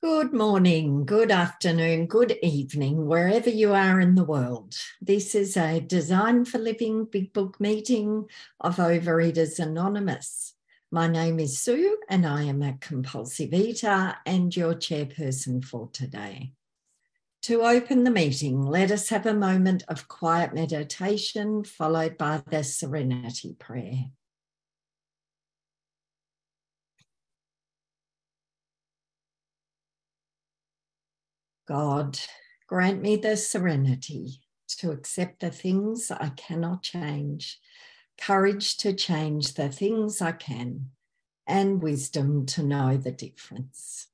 Good morning, good afternoon, good evening, wherever you are in the world. This is a Design for Living Big Book meeting of Overeaters Anonymous. My name is Sue and I am a compulsive eater and your chairperson for today. To open the meeting, let us have a moment of quiet meditation followed by the Serenity Prayer. God, grant me the serenity to accept the things I cannot change, courage to change the things I can, and wisdom to know the difference.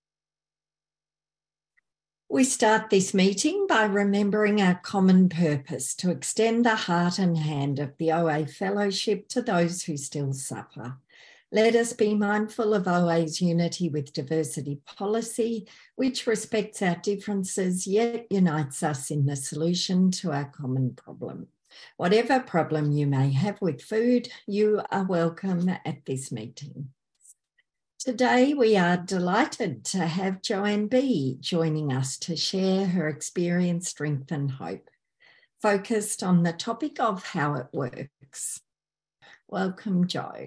We start this meeting by remembering our common purpose to extend the heart and hand of the OA Fellowship to those who still suffer. Let us be mindful of OA's unity with diversity policy, which respects our differences yet unites us in the solution to our common problem. Whatever problem you may have with food, you are welcome at this meeting. Today, we are delighted to have Joanne B. joining us to share her experience, strength and hope, focused on the topic of how it works. Welcome, Jo.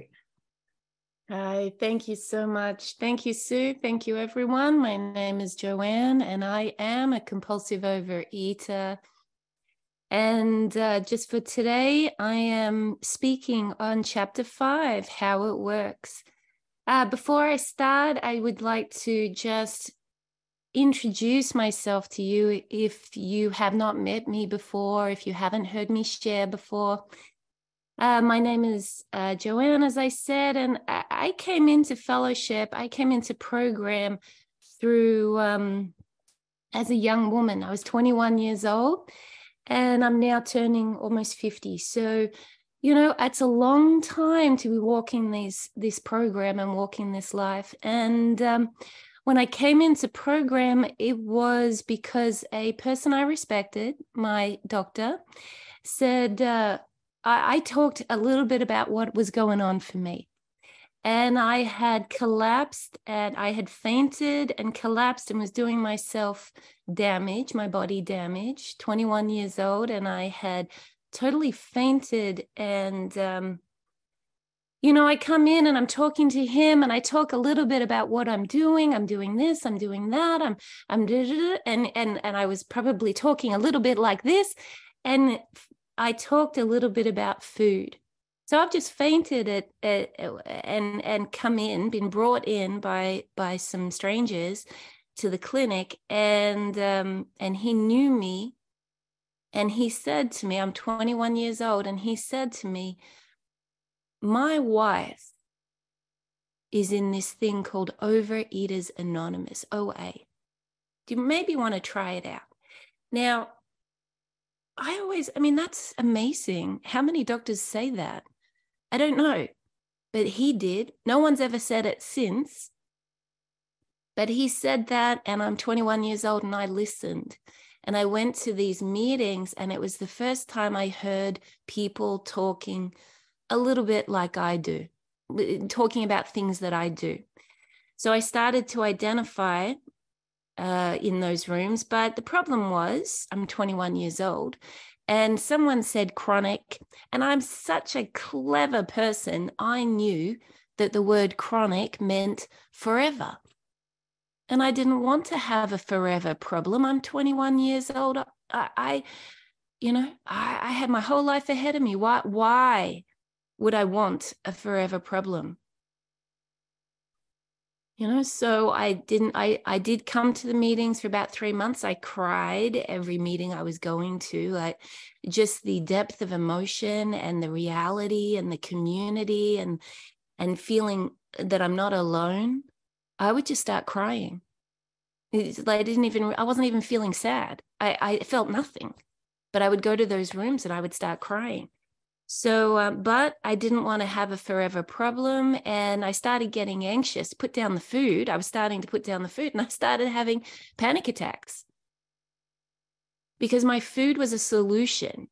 Hi, thank you so much. Thank you, Sue. Thank you, everyone. My name is Joanne, and I am a compulsive overeater. And just for today, I am speaking on Chapter 5, How It Works. Before I start, I would like to just introduce myself to you if you have not met me before, if you haven't heard me share before. My name is Joanne, as I said, and I came into fellowship, I came into program through, as a young woman. I was 21 years old, and I'm now turning almost 50. So, you know, it's a long time to be walking this program and walking this life. And when I came into program, it was because a person I respected, my doctor, said, I talked a little bit about what was going on for me. And I had collapsed and I had fainted and collapsed and was doing myself damage, my body damage, 21 years old. And I had totally fainted. And, you know, I come in and I'm talking to him and I talk a little bit about what I'm doing. I'm doing this, I'm doing that. And I was probably talking a little bit like this. And I talked a little bit about food. So I've just fainted and come in, been brought in by some strangers to the clinic, and he knew me, and he said to me, I'm 21 years old, and he said to me, my wife is in this thing called Overeaters Anonymous, OA. Do you maybe want to try it out? Now, that's amazing. How many doctors say that? I don't know, but he did. No one's ever said it since, but he said that, and I'm 21 years old and I listened. And I went to these meetings, and it was the first time I heard people talking a little bit like I do, talking about things that I do. So I started to identify in those rooms. But the problem was I'm 21 years old and someone said chronic, and I'm such a clever person. I knew that the word chronic meant forever. And I didn't want to have a forever problem. I'm 21 years old. I had my whole life ahead of me. Why would I want a forever problem? You know, so I did come to the meetings for about 3 months. I cried every meeting I was going to, just the depth of emotion and the reality and the community and feeling that I'm not alone. I would just start crying. I wasn't even feeling sad. I felt nothing, but I would go to those rooms and I would start crying. So, but I didn't want to have a forever problem, and I started getting anxious, put down the food. I was starting to put down the food, and I started having panic attacks because my food was a solution.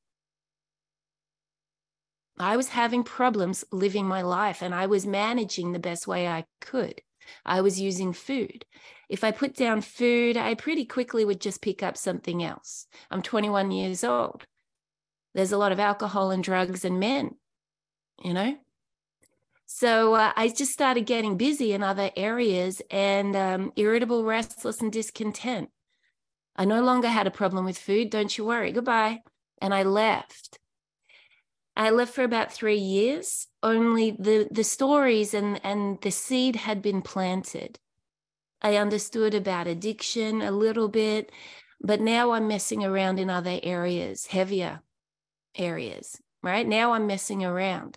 I was having problems living my life, and I was managing the best way I could. I was using food. If I put down food, I pretty quickly would just pick up something else. I'm 21 years old. There's a lot of alcohol and drugs and men, you know? So I just started getting busy in other areas and irritable, restless, and discontent. I no longer had a problem with food. Don't you worry. Goodbye. And I left. I left for about 3 years. Only the stories and the seed had been planted. I understood about addiction a little bit, but now I'm messing around in other areas, heavier areas, right? Now I'm messing around.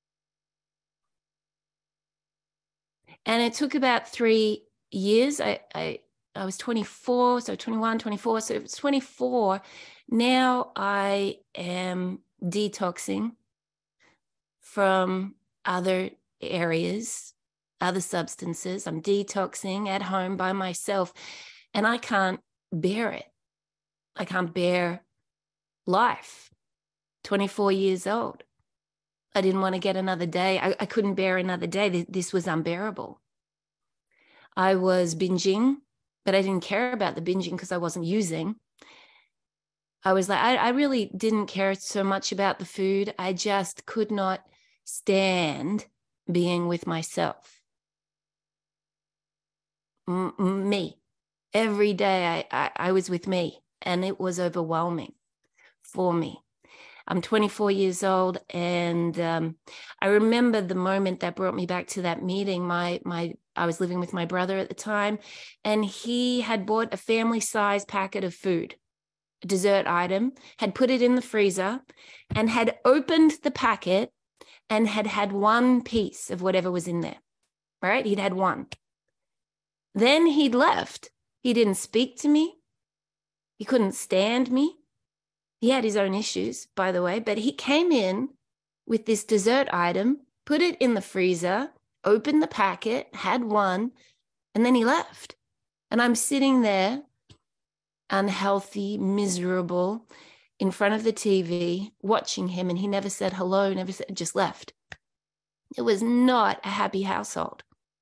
And it took about 3 years. I was 24, so 21, 24. So it was 24. Now I am detoxing from other areas, other substances. I'm detoxing at home by myself, and I can't bear it. I can't bear life. 24 years old. I didn't want to get another day. I couldn't bear another day. This was unbearable. I was binging, but I didn't care about the binging because I wasn't using. I was like, I really didn't care so much about the food. I just could not stand being with myself. Me. Every day I was with me, and it was overwhelming for me. I'm 24 years old, and I remember the moment that brought me back to that meeting. I was living with my brother at the time, and he had bought a family-sized packet of food, a dessert item, had put it in the freezer, and had opened the packet and had had one piece of whatever was in there, right? He'd had one. Then he'd left. He didn't speak to me. He couldn't stand me. He had his own issues, by the way, but he came in with this dessert item, put it in the freezer, opened the packet, had one, and then he left. And I'm sitting there, unhealthy, miserable, in front of the TV, watching him, and he never said hello, never said, just left. It was not a happy household.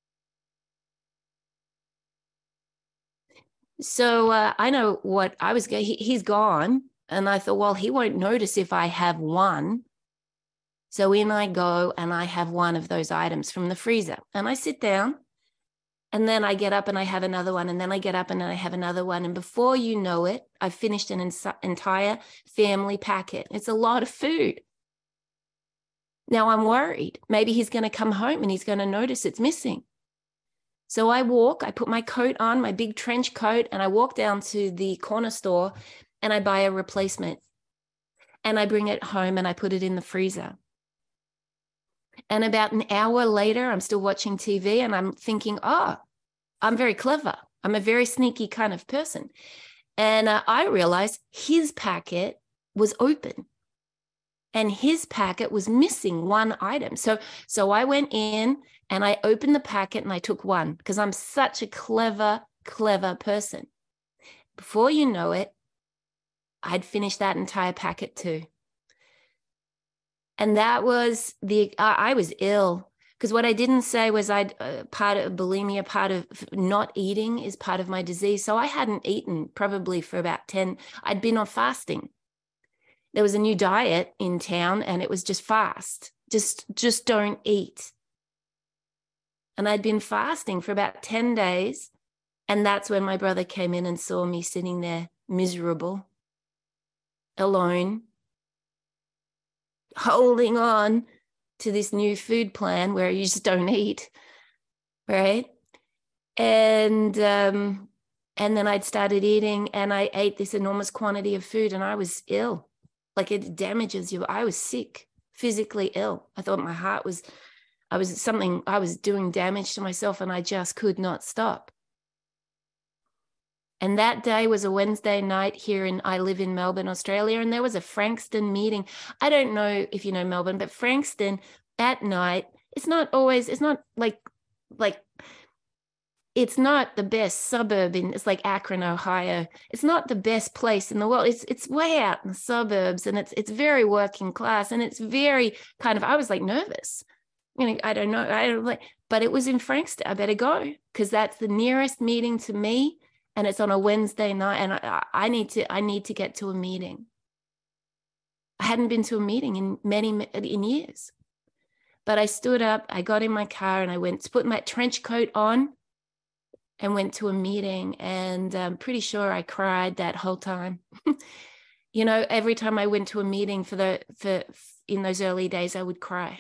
So I know what I was going, he's gone. And I thought, well, he won't notice if I have one. So in I go, and I have one of those items from the freezer. And I sit down, and then I get up and I have another one. And then I get up and I have another one. And before you know it, I've finished an entire family packet. It's a lot of food. Now I'm worried. Maybe he's going to come home and he's going to notice it's missing. So I put my coat on, my big trench coat, and I walk down to the corner store and I buy a replacement, and I bring it home and I put it in the freezer. And about an hour later, I'm still watching TV and I'm thinking, oh, I'm very clever. I'm a very sneaky kind of person. And I realized his packet was open and his packet was missing one item. So I went in and I opened the packet and I took one because I'm such a clever person. Before you know it, I'd finished that entire packet too. And that was I was ill, because what I didn't say was part of bulimia, part of not eating is part of my disease. So I hadn't eaten probably for about I'd been on fasting. There was a new diet in town and it was just fast, just don't eat. And I'd been fasting for about 10 days. And that's when my brother came in and saw me sitting there miserable, alone, holding on to this new food plan where you just don't eat, right? And then I'd started eating, and I ate this enormous quantity of food, and I was ill. Like, it damages you. I was sick, physically ill. I thought my heart was, I was doing damage to myself, and I just could not stop. And that day was a Wednesday night I live in Melbourne, Australia, and there was a Frankston meeting. I don't know if you know Melbourne, but Frankston at night, it's not like, it's not the best suburb it's like Akron, Ohio. It's not the best place in the world. It's way out in the suburbs, and it's very working class, and it's very kind of, I was like nervous. I don't know. But it was in Frankster. I better go because that's the nearest meeting to me. And it's on a Wednesday night. And I need to get to a meeting. I hadn't been to a meeting in years. But I stood up, I got in my car and I went to put my trench coat on and went to a meeting. And I'm pretty sure I cried that whole time. You know, every time I went to a meeting in those early days, I would cry.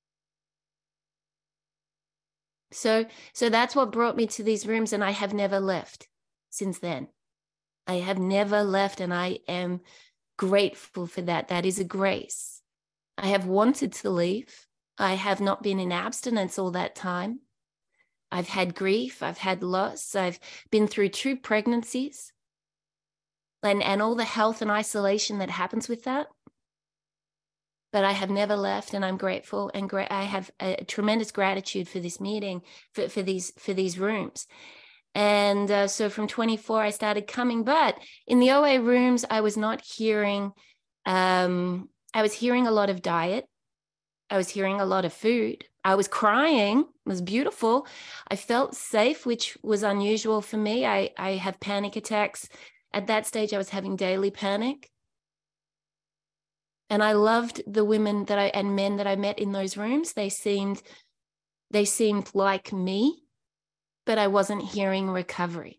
So that's what brought me to these rooms, and I have never left since then. I have never left, and I am grateful for that. That is a grace. I have wanted to leave. I have not been in abstinence all that time. I've had grief. I've had loss. I've been through 2 pregnancies and all the health and isolation that happens with that. But I have never left, and I'm grateful, and I have a tremendous gratitude for this meeting, for these rooms. And so from 24, I started coming, but in the OA rooms, I was not hearing, I was hearing a lot of diet. I was hearing a lot of food. I was crying. It was beautiful. I felt safe, which was unusual for me. I have panic attacks. At that stage, I was having daily panic. And I loved the women and men that I met in those rooms. They seemed like me, but I wasn't hearing recovery.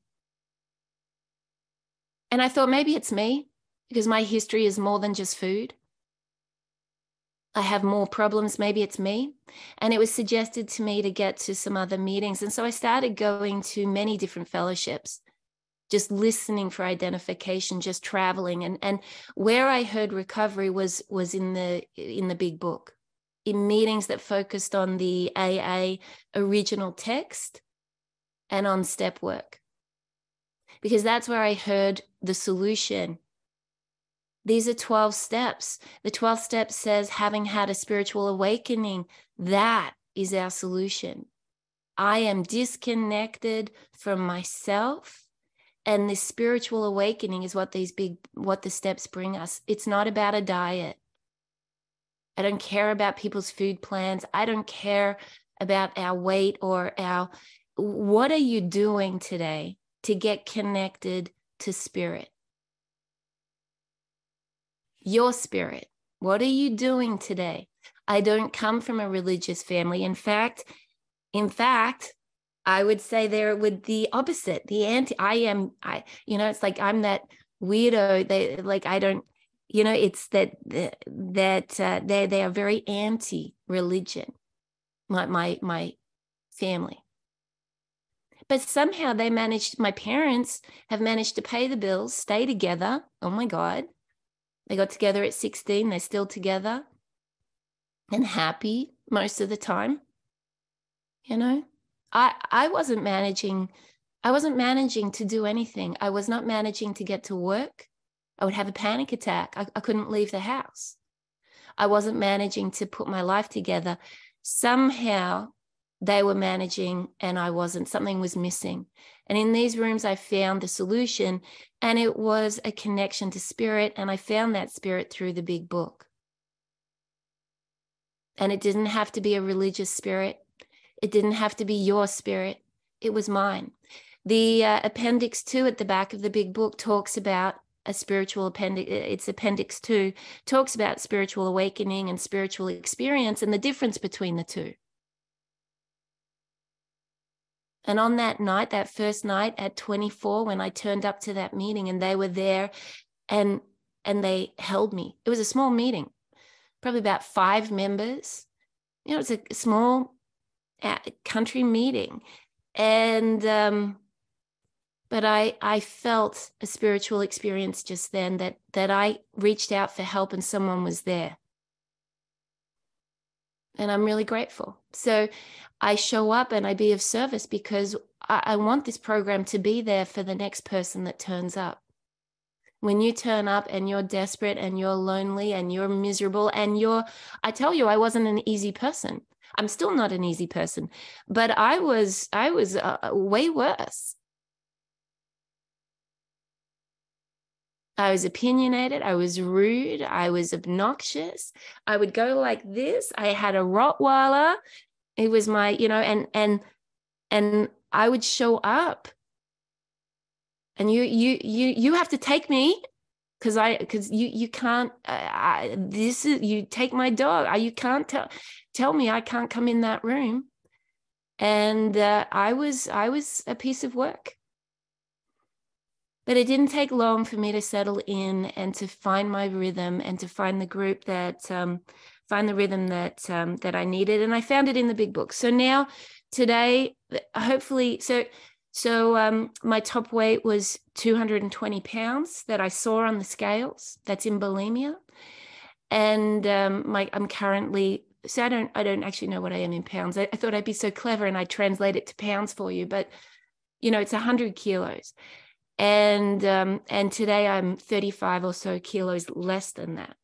And I thought maybe it's me, because my history is more than just food. I have more problems. Maybe it's me. And it was suggested to me to get to some other meetings. And so I started going to many different fellowships, just listening for identification, just traveling. And where I heard recovery was in the big book, in meetings that focused on the AA original text and on step work, because that's where I heard the solution. These are 12 steps. The 12th step says, having had a spiritual awakening, that is our solution. I am disconnected from myself. And this spiritual awakening is what the steps bring us. It's not about a diet. I don't care about people's food plans. I don't care about our weight or what are you doing today to get connected to spirit? Your spirit. What are you doing today? I don't come from a religious family. In fact, I would say there with the opposite, the anti. It's like I'm that weirdo. It's that they are very anti-religion. My family, but somehow my parents have managed to pay the bills, stay together. Oh my God, they got together at 16. They're still together and happy most of the time. You know. I wasn't managing to do anything. I was not managing to get to work. I would have a panic attack. I couldn't leave the house. I wasn't managing to put my life together. Somehow they were managing and I wasn't. Something was missing. And in these rooms, I found the solution, and it was a connection to spirit. And I found that spirit through the big book. And it didn't have to be a religious spirit. It didn't have to be your spirit. It was mine. The appendix 2 at the back of the big book talks about a spiritual appendix. It's appendix 2, talks about spiritual awakening and spiritual experience and the difference between the two. And on that night, that first night at 24, when I turned up to that meeting and they were there and they held me. It was a small meeting, probably about 5 members. You know, it's a small country meeting, and but I felt a spiritual experience just then that I reached out for help and someone was there, and I'm really grateful. So I show up and I be of service because I want this program to be there for the next person that turns up. When you turn up and you're desperate and you're lonely and you're miserable and I tell you, I wasn't an easy person. I'm still not an easy person, but I was way worse. I was opinionated. I was rude. I was obnoxious. I would go like this. I had a Rottweiler. It was my, and I would show up. And you have to take me because you can't. You take my dog. You can't tell me I can't come in that room. And I was a piece of work. But it didn't take long for me to settle in and to find my rhythm and to find the group that find the rhythm that I needed. And I found it in the big book. So now today, hopefully, so my top weight was 220 pounds that I saw on the scales. That's in bulimia. And I'm currently, so I don't actually know what I am in pounds. I thought I'd be so clever and I'd translate it to pounds for you, but it's 100 kilos. And today I'm 35 or so kilos less than that.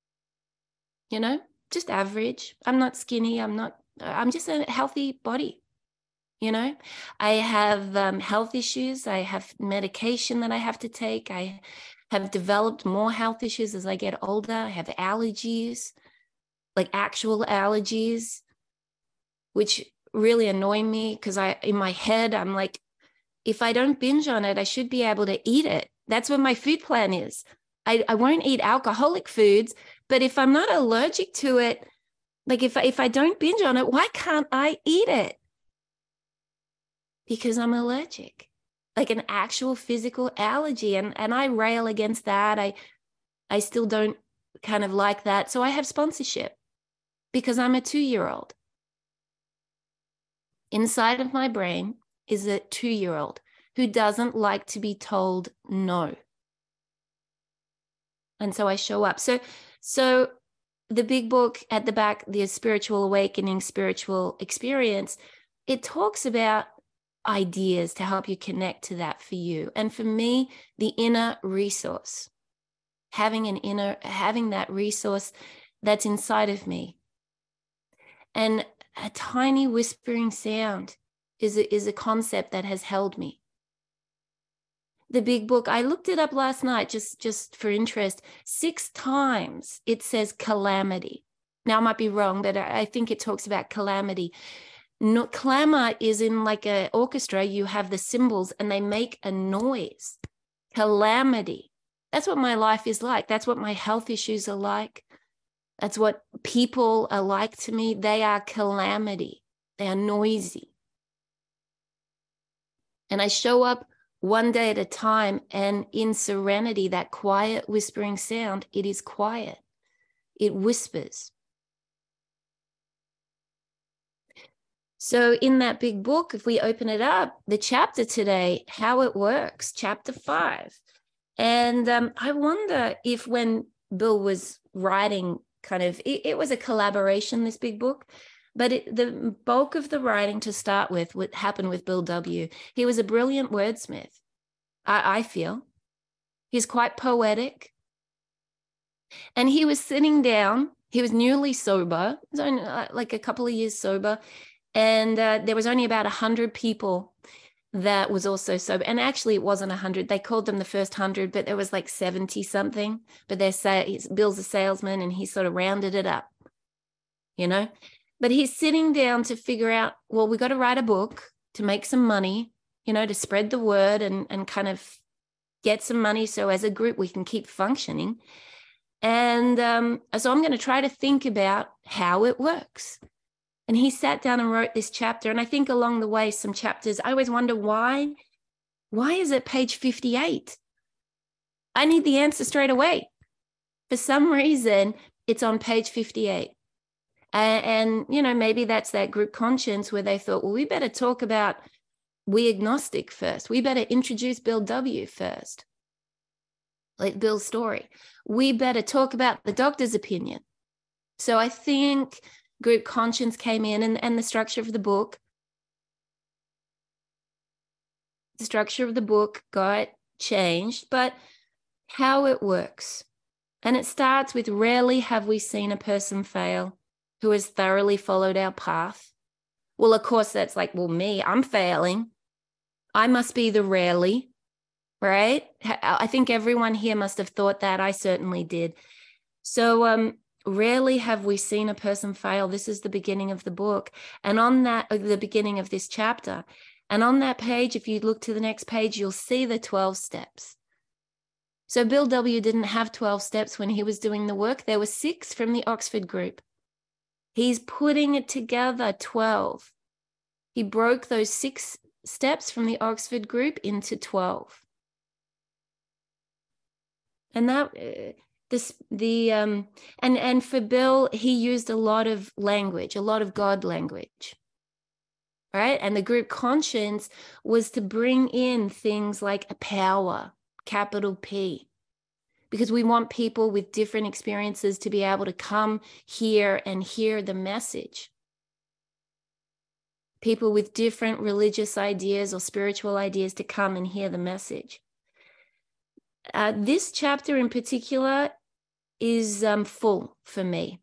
Just average. I'm not skinny. I'm just a healthy body. I have health issues. I have medication that I have to take. I have developed more health issues as I get older. I have allergies, like actual allergies, which really annoy me because in my head, I'm like, if I don't binge on it, I should be able to eat it. That's what my food plan is. I won't eat alcoholic foods, but if I'm not allergic to it, like if I don't binge on it, why can't I eat it? Because I'm allergic, like an actual physical allergy. And I rail against that. I still don't kind of like that. So I have sponsorship because I'm a 2-year-old. Inside of my brain is a 2-year-old who doesn't like to be told no. And so I show up. So the big book at the back, the Spiritual Awakening, Spiritual Experience, it talks about ideas to help you connect to that for you. And for me, the inner resource, having that resource that's inside of me. And a tiny whispering sound is a concept that has held me. The big book, I looked it up last night just for interest. 6 times it says calamity. Now I might be wrong, but I think it talks about calamity. No, clamor is in like an orchestra. You have the cymbals and they make a noise. Calamity. That's what my life is like. That's what my health issues are like. That's what people are like to me. They are calamity. They are noisy. And I show up one day at a time, and in serenity, that quiet whispering sound, it is quiet. It whispers. So in that big book, if we open it up, the chapter today, How It Works, chapter 5. And I wonder if when Bill was writing, it was a collaboration, this big book, but the bulk of the writing to start with would happen with Bill W. He was a brilliant wordsmith, I feel. He's quite poetic. And he was sitting down. He was newly sober. He was only like a couple of years sober. And there was only about 100 people that was also sober. And actually, it wasn't 100. They called them the first 100, but there was like 70 something. But Bill's a salesman, and he sort of rounded it up, But he's sitting down to figure out, well, we got to write a book to make some money, to spread the word and kind of get some money so as a group we can keep functioning. And so I'm going to try to think about how it works. And he sat down and wrote this chapter. And I think along the way, some chapters, I always wonder why is it page 58? I need the answer straight away. For some reason, it's on page 58. And maybe that's that group conscience where they thought, well, we better talk about we agnostic first. We better introduce Bill W. first, like Bill's story. We better talk about the doctor's opinion. So I think group conscience came in and the structure of the book. The structure of the book got changed, but how it works. And it starts with, rarely have we seen a person fail who has thoroughly followed our path. Well, of course, that's like, well, me, I'm failing. I must be the rarely. right? I think everyone here must have thought that. I certainly did. So rarely have we seen a person fail. This is the beginning of the book. And on that, the beginning of this chapter. And on that page, if you look to the next page, you'll see the 12 steps. So Bill W. didn't have 12 steps when he was doing the work. There were 6 from the Oxford group. He's putting it together, 12. He broke those 6 steps from the Oxford group into 12. And that and for Bill, he used a lot of language, a lot of God language, right? And the group conscience was to bring in things like a power, capital P, because we want people with different experiences to be able to come here and hear the message. People with different religious ideas or spiritual ideas to come and hear the message. This chapter in particular is full for me.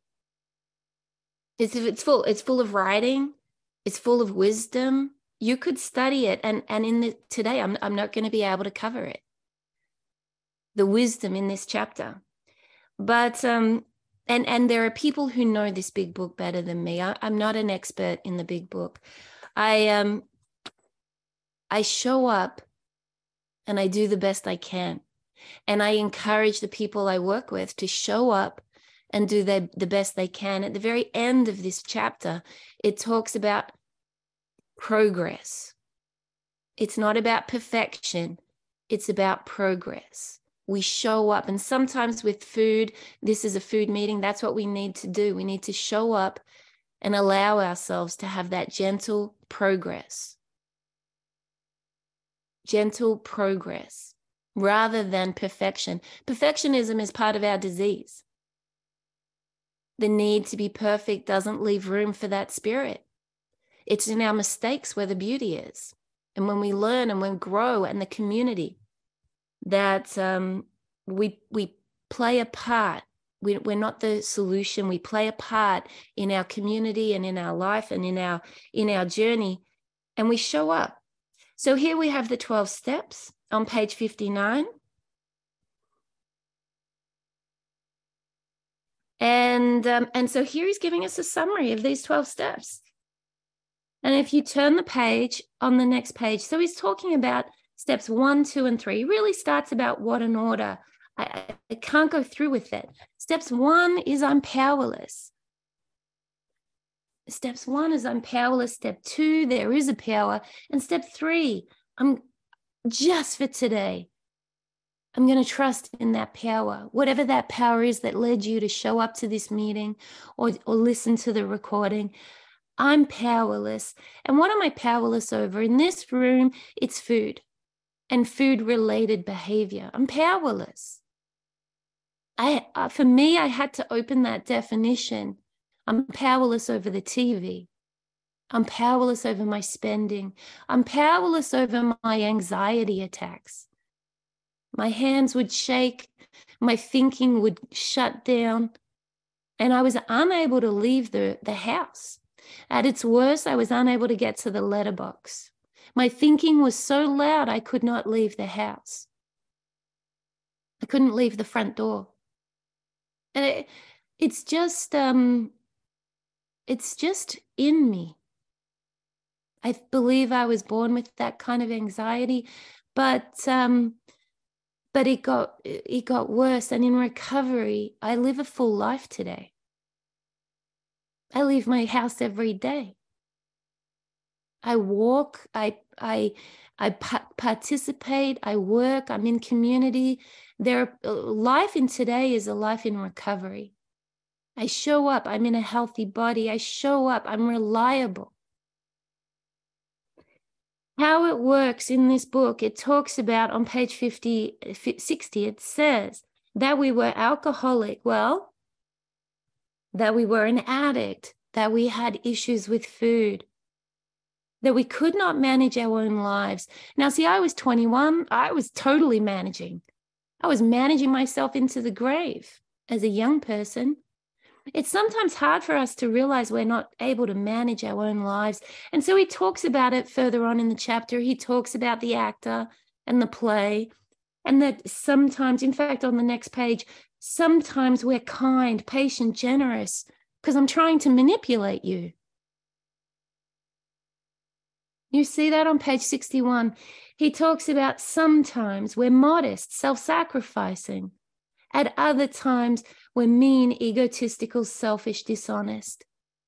It's full. It's full of writing. It's full of wisdom. You could study it, and today I'm not going to be able to cover it. The wisdom in this chapter, but and there are people who know this big book better than me. I'm not an expert in the big book. I show up, and I do the best I can. And I encourage the people I work with to show up and do the best they can. At the very end of this chapter, it talks about progress. It's not about perfection. It's about progress. We show up. And sometimes with food, this is a food meeting. That's what we need to do. We need to show up and allow ourselves to have that gentle progress. Gentle progress. Rather than perfection. Perfectionism is part of our disease. The need to be perfect doesn't leave room for that spirit. It's in our mistakes where the beauty is. And when we learn and when we grow and the community that we play a part. We're not the solution. We play a part in our community and in our life and in our journey, and we show up. So here we have the 12 steps on page 59. And so here he's giving us a summary of these 12 steps. And if you turn the page on the next page, so he's talking about steps 1, 2, and 3. He really starts about what an order. I can't go through with it. Steps 1 is I'm powerless. Steps 1 is I'm powerless. Step 2, there is a power. And step 3, I'm just for today. I'm going to trust in that power, whatever that power is that led you to show up to this meeting or listen to the recording. I'm powerless. And what am I powerless over? In this room, it's food and food-related behavior. I'm powerless. For me, I had to open that definition. I'm powerless over the TV. I'm powerless over my spending. I'm powerless over my anxiety attacks. My hands would shake. My thinking would shut down. And I was unable to leave the house. At its worst, I was unable to get to the letterbox. My thinking was so loud, I could not leave the house. I couldn't leave the front door. And it's just in me. I believe I was born with that kind of anxiety, but it got worse. And in recovery, I live a full life today. I leave my house every day. I walk, I participate, I work, I'm in community. Life in today is a life in recovery. I show up, I'm in a healthy body. I show up, I'm reliable. How it works in this book, it talks about on page 60, it says that we were alcoholic. Well, that we were an addict, that we had issues with food, that we could not manage our own lives. Now, see, I was 21. I was totally managing. I was managing myself into the grave as a young person. It's sometimes hard for us to realize we're not able to manage our own lives. And so he talks about it further on in the chapter. He talks about the actor and the play. And that sometimes, in fact, on the next page, sometimes we're kind, patient, generous, because I'm trying to manipulate you. You see that on page 61. He talks about sometimes we're modest, self-sacrificing. At other times, we're mean, egotistical, selfish, dishonest.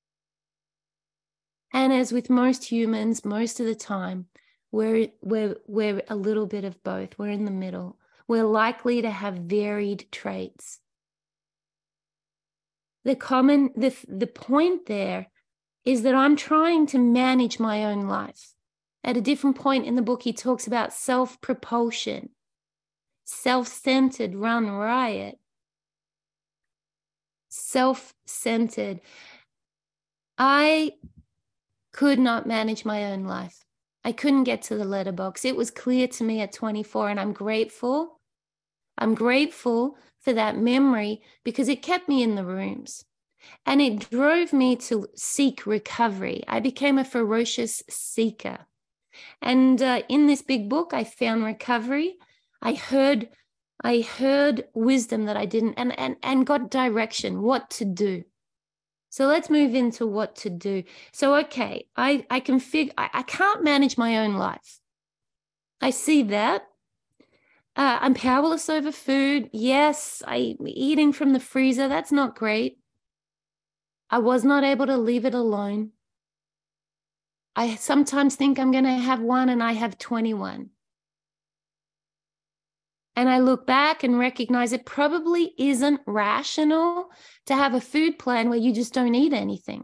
And as with most humans, most of the time, we're a little bit of both. We're in the middle. We're likely to have varied traits. The point there is that I'm trying to manage my own life. At a different point in the book, he talks about self-propulsion, self-centered, run riot, self-centered. I could not manage my own life. I couldn't get to the letterbox. It was clear to me at 24, and I'm grateful. I'm grateful for that memory because it kept me in the rooms. And it drove me to seek recovery. I became a ferocious seeker. And in this big book, I found recovery. I heard wisdom that I didn't, and got direction, what to do. So let's move into what to do. So, okay, I can't manage my own life. I see that. I'm powerless over food. Yes, I'm eating from the freezer. That's not great. I was not able to leave it alone. I sometimes think I'm going to have one and I have 21. And I look back and recognize it probably isn't rational to have a food plan where you just don't eat anything.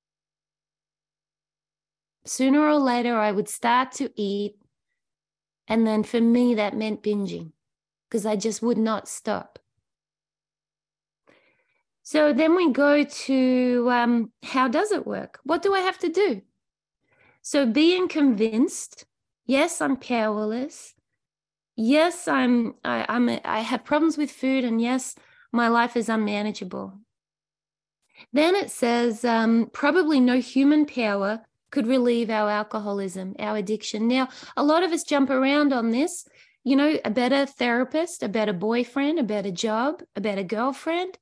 Sooner or later, I would start to eat. And then for me, that meant binging because I just would not stop. So then we go to how does it work? What do I have to do? So being convinced, yes, I'm powerless. Yes, I have problems with food, and yes, my life is unmanageable. Then it says probably no human power could relieve our alcoholism, our addiction. Now, a lot of us jump around on this, you know, a better therapist, a better boyfriend, a better job, a better girlfriend.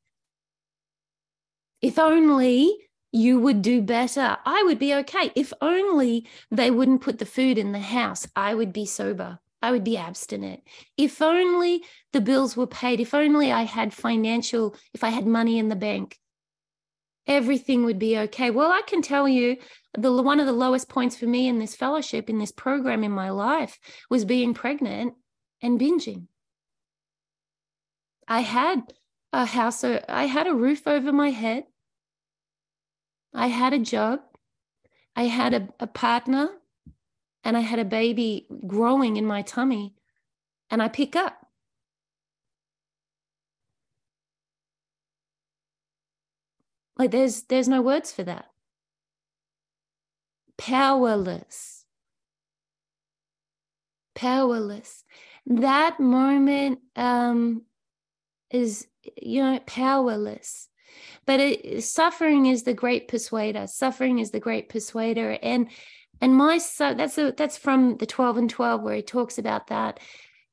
If only you would do better, I would be okay. If only they wouldn't put the food in the house, I would be sober. I would be abstinent. If only the bills were paid, if only I had if I had money in the bank, everything would be okay. Well, I can tell you one of the lowest points for me in this fellowship, in this program in my life, was being pregnant and binging. I had a house, I had a roof over my head. I had a job. I had a partner, and I had a baby growing in my tummy, and I pick up. Like there's no words for that. Powerless. Powerless. That moment is, you know, powerless. But suffering is the great persuader. Suffering is the great persuader. And that's from the 12 and 12 where he talks about that.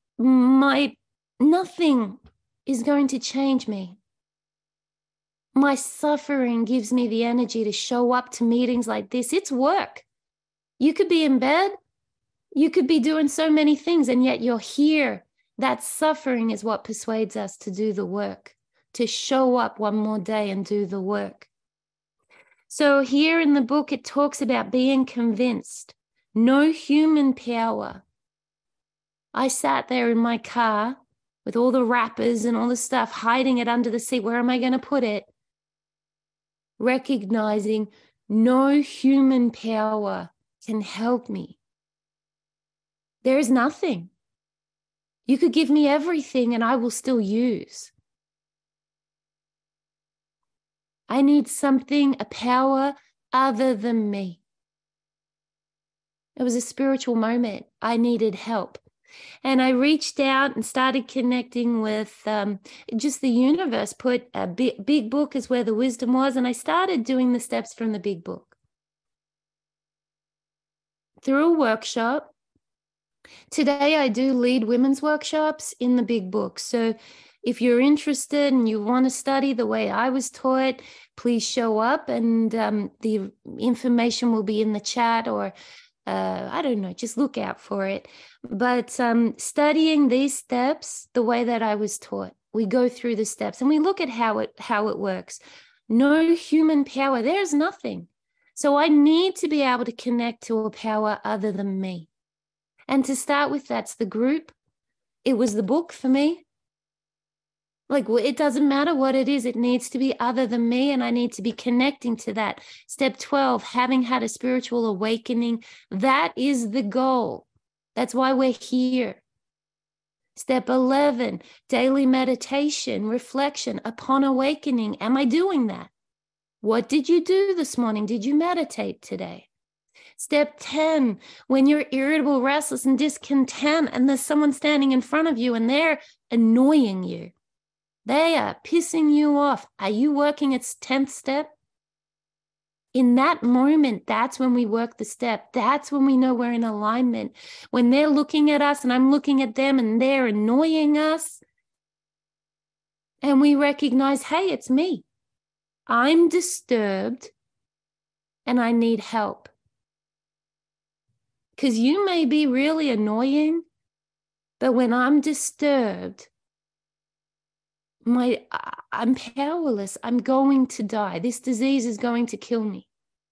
Nothing is going to change me. My suffering gives me the energy to show up to meetings like this. It's work. You could be in bed. You could be doing so many things, and yet you're here. That suffering is what persuades us to do the work, to show up one more day and do the work. So here in the book, it talks about being convinced. No human power. I sat there in my car with all the wrappers and all the stuff, hiding it under the seat. Where am I going to put it? Recognizing no human power can help me. There is nothing. You could give me everything and I will still use. I need something, a power other than me. It was a spiritual moment. I needed help. And I reached out and started connecting with just the universe. Put a big book is where the wisdom was. And I started doing the steps from the big book. Through a workshop, Today, I do lead women's workshops in the big book. So if you're interested and you want to study the way I was taught, please show up, and the information will be in the chat, or I don't know, just look out for it. But studying these steps the way that I was taught, we go through the steps and we look at how it works. No human power, there's nothing. So I need to be able to connect to a power other than me. And to start with, that's the group. It was the book for me. Like, it doesn't matter what it is. It needs to be other than me, and I need to be connecting to that. Step 12, having had a spiritual awakening. That is the goal. That's why we're here. Step 11, daily meditation, reflection upon awakening. Am I doing that? What did you do this morning? Did you meditate today? Step 10, when you're irritable, restless, and discontent, and there's someone standing in front of you and they're annoying you. They are pissing you off. Are you working its 10th step? In that moment, that's when we work the step. That's when we know we're in alignment. When they're looking at us and I'm looking at them and they're annoying us, and we recognize, hey, it's me. I'm disturbed and I need help. Because you may be really annoying, but when I'm disturbed, I'm powerless. I'm going to die. This disease is going to kill me.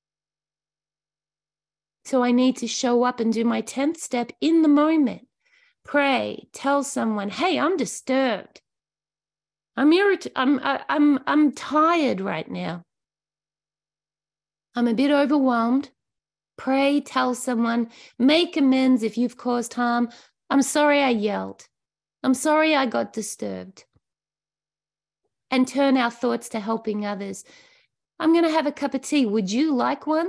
So I need to show up and do my 10th step in the moment. Pray, tell someone, hey, I'm disturbed. I'm irritated. I'm tired right now. I'm a bit overwhelmed. Pray, tell someone, make amends if you've caused harm. I'm sorry I yelled. I'm sorry I got disturbed. And turn our thoughts to helping others. I'm going to have a cup of tea. Would you like one?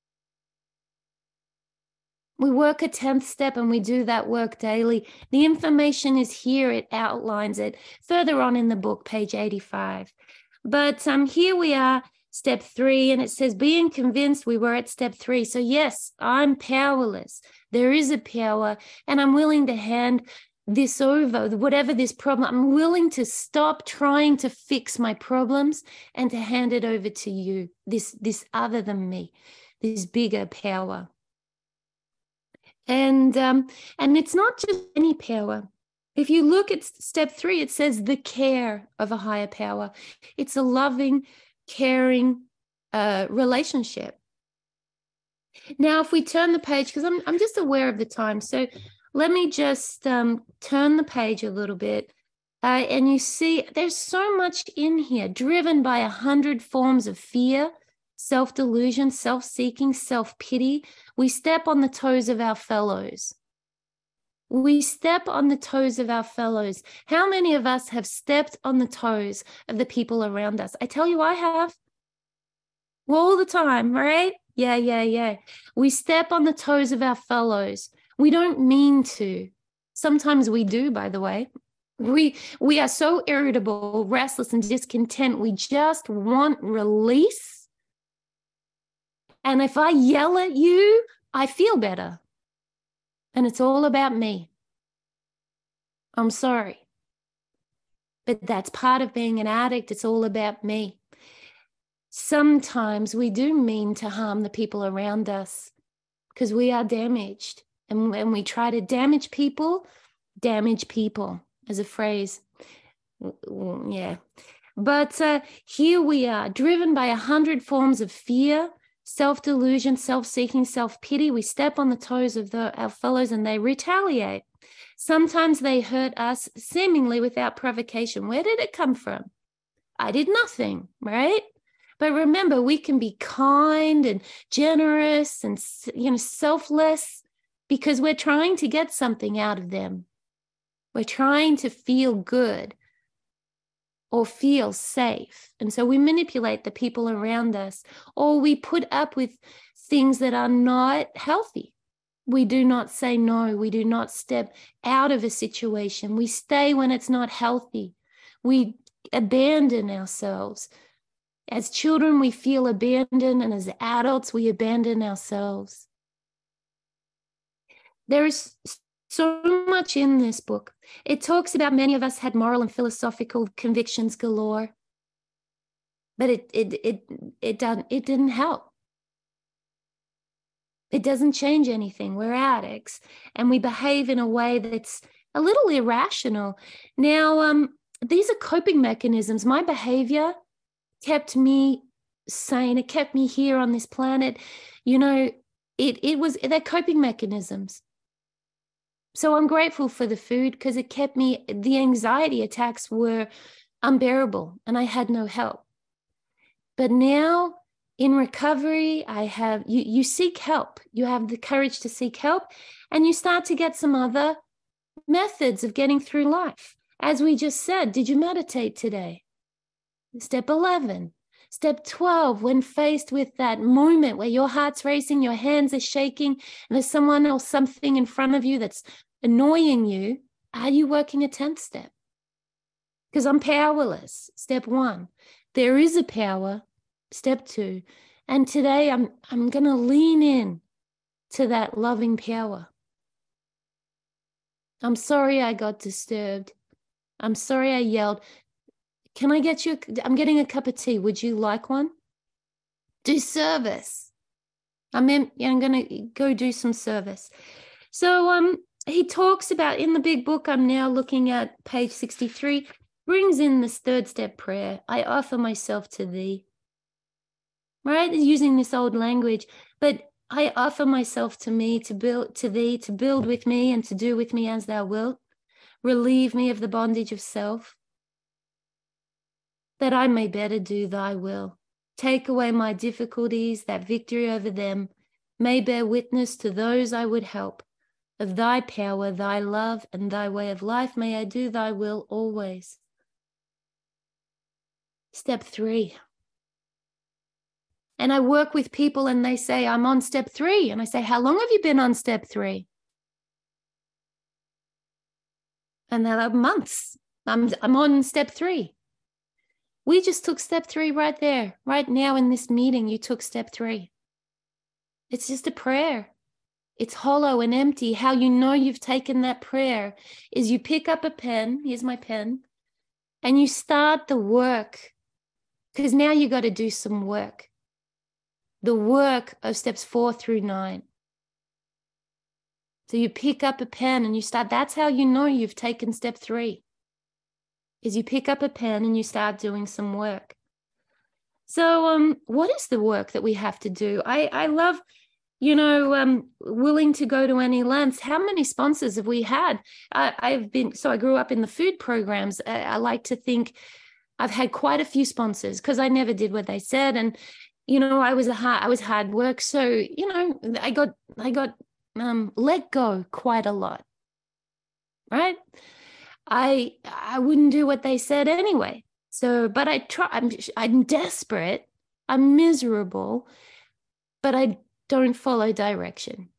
We work a 10th step and we do that work daily. The information is here. It outlines it further on in the book, page 85. But here we are, step 3, and it says, being convinced. We were at step 3. So yes, I'm powerless. There is a power, and I'm willing to hand this over, whatever this problem, I'm willing to stop trying to fix my problems and to hand it over to you, this other than me, this bigger power. And it's not just any power. If you look at step 3, it says the care of a higher power. It's a loving, caring relationship. Now, if we turn the page, because I'm just aware of the time, so let me just turn the page a little bit. And you see there's so much in here, driven by 100 forms of fear, self-delusion, self-seeking, self-pity. We step on the toes of our fellows. We step on the toes of our fellows. How many of us have stepped on the toes of the people around us? I tell you, I have. All the time, right? Yeah. We step on the toes of our fellows. We don't mean to. Sometimes we do, by the way. We are so irritable, restless, and discontent. We just want release. And if I yell at you, I feel better. And it's all about me. I'm sorry. But that's part of being an addict. It's all about me. Sometimes we do mean to harm the people around us because we are damaged. And when we try to damage people as a phrase. Yeah. But here we are, driven by 100 forms of fear, self-delusion, self-seeking, self-pity. We step on the toes of our fellows and they retaliate. Sometimes they hurt us seemingly without provocation. Where did it come from? I did nothing, right? But remember, we can be kind and generous and, selfless because we're trying to get something out of them. We're trying to feel good or feel safe. And so we manipulate the people around us, or we put up with things that are not healthy. We do not say no. We do not step out of a situation. We stay when it's not healthy. We abandon ourselves. As children, we feel abandoned, and as adults, we abandon ourselves. There is So much in this book. It talks about many of us had moral and philosophical convictions galore, but it didn't help. It doesn't change anything. We're addicts and we behave in a way that's a little irrational. Now, these are coping mechanisms. My behavior kept me sane. It kept me here on this planet. They're coping mechanisms. So I'm grateful for the food because it kept me, the anxiety attacks were unbearable and I had no help. But now in recovery, you seek help. You have the courage to seek help and you start to get some other methods of getting through life. As we just said, did you meditate today? Step 11. Step 12, when faced with that moment where your heart's racing, your hands are shaking, and there's someone or something in front of you that's annoying you, are you working a 10th step? Because I'm powerless. Step 1. There is a power. Step 2. And today I'm going to lean in to that loving power. I'm sorry I got disturbed. I'm sorry I yelled. Can I get you? I'm getting a cup of tea. Would you like one? Do service. I'm going to go do some service. So he talks about in the big book, I'm now looking at page 63, brings in this 3rd step prayer. I offer myself to thee. Right? Using this old language, but I offer myself to me, to build to thee, to build with me and to do with me as thou wilt. Relieve me of the bondage of self, that I may better do thy will. Take away my difficulties, that victory over them may bear witness to those I would help. Of thy power, thy love, and thy way of life, may I do thy will always. Step 3. And I work with people and they say, I'm on step 3. And I say, how long have you been on step 3? And they're like, months. I'm on step 3. We just took step 3 right there. Right now in this meeting, you took step 3. It's just a prayer. It's hollow and empty. How you know you've taken that prayer is you pick up a pen. Here's my pen. And you start the work. Because now you got to do some work. The work of steps 4 through 9. So you pick up a pen and you start. That's how you know you've taken step 3. Is you pick up a pen and you start doing some work. So what is the work that we have to do? I love, willing to go to any lengths. How many sponsors have we had? I grew up in the food programs. I like to think I've had quite a few sponsors because I never did what they said. And, I was hard work. So, I got let go quite a lot, right? I wouldn't do what they said anyway. So, but I try. I'm desperate. I'm miserable, but I don't follow direction.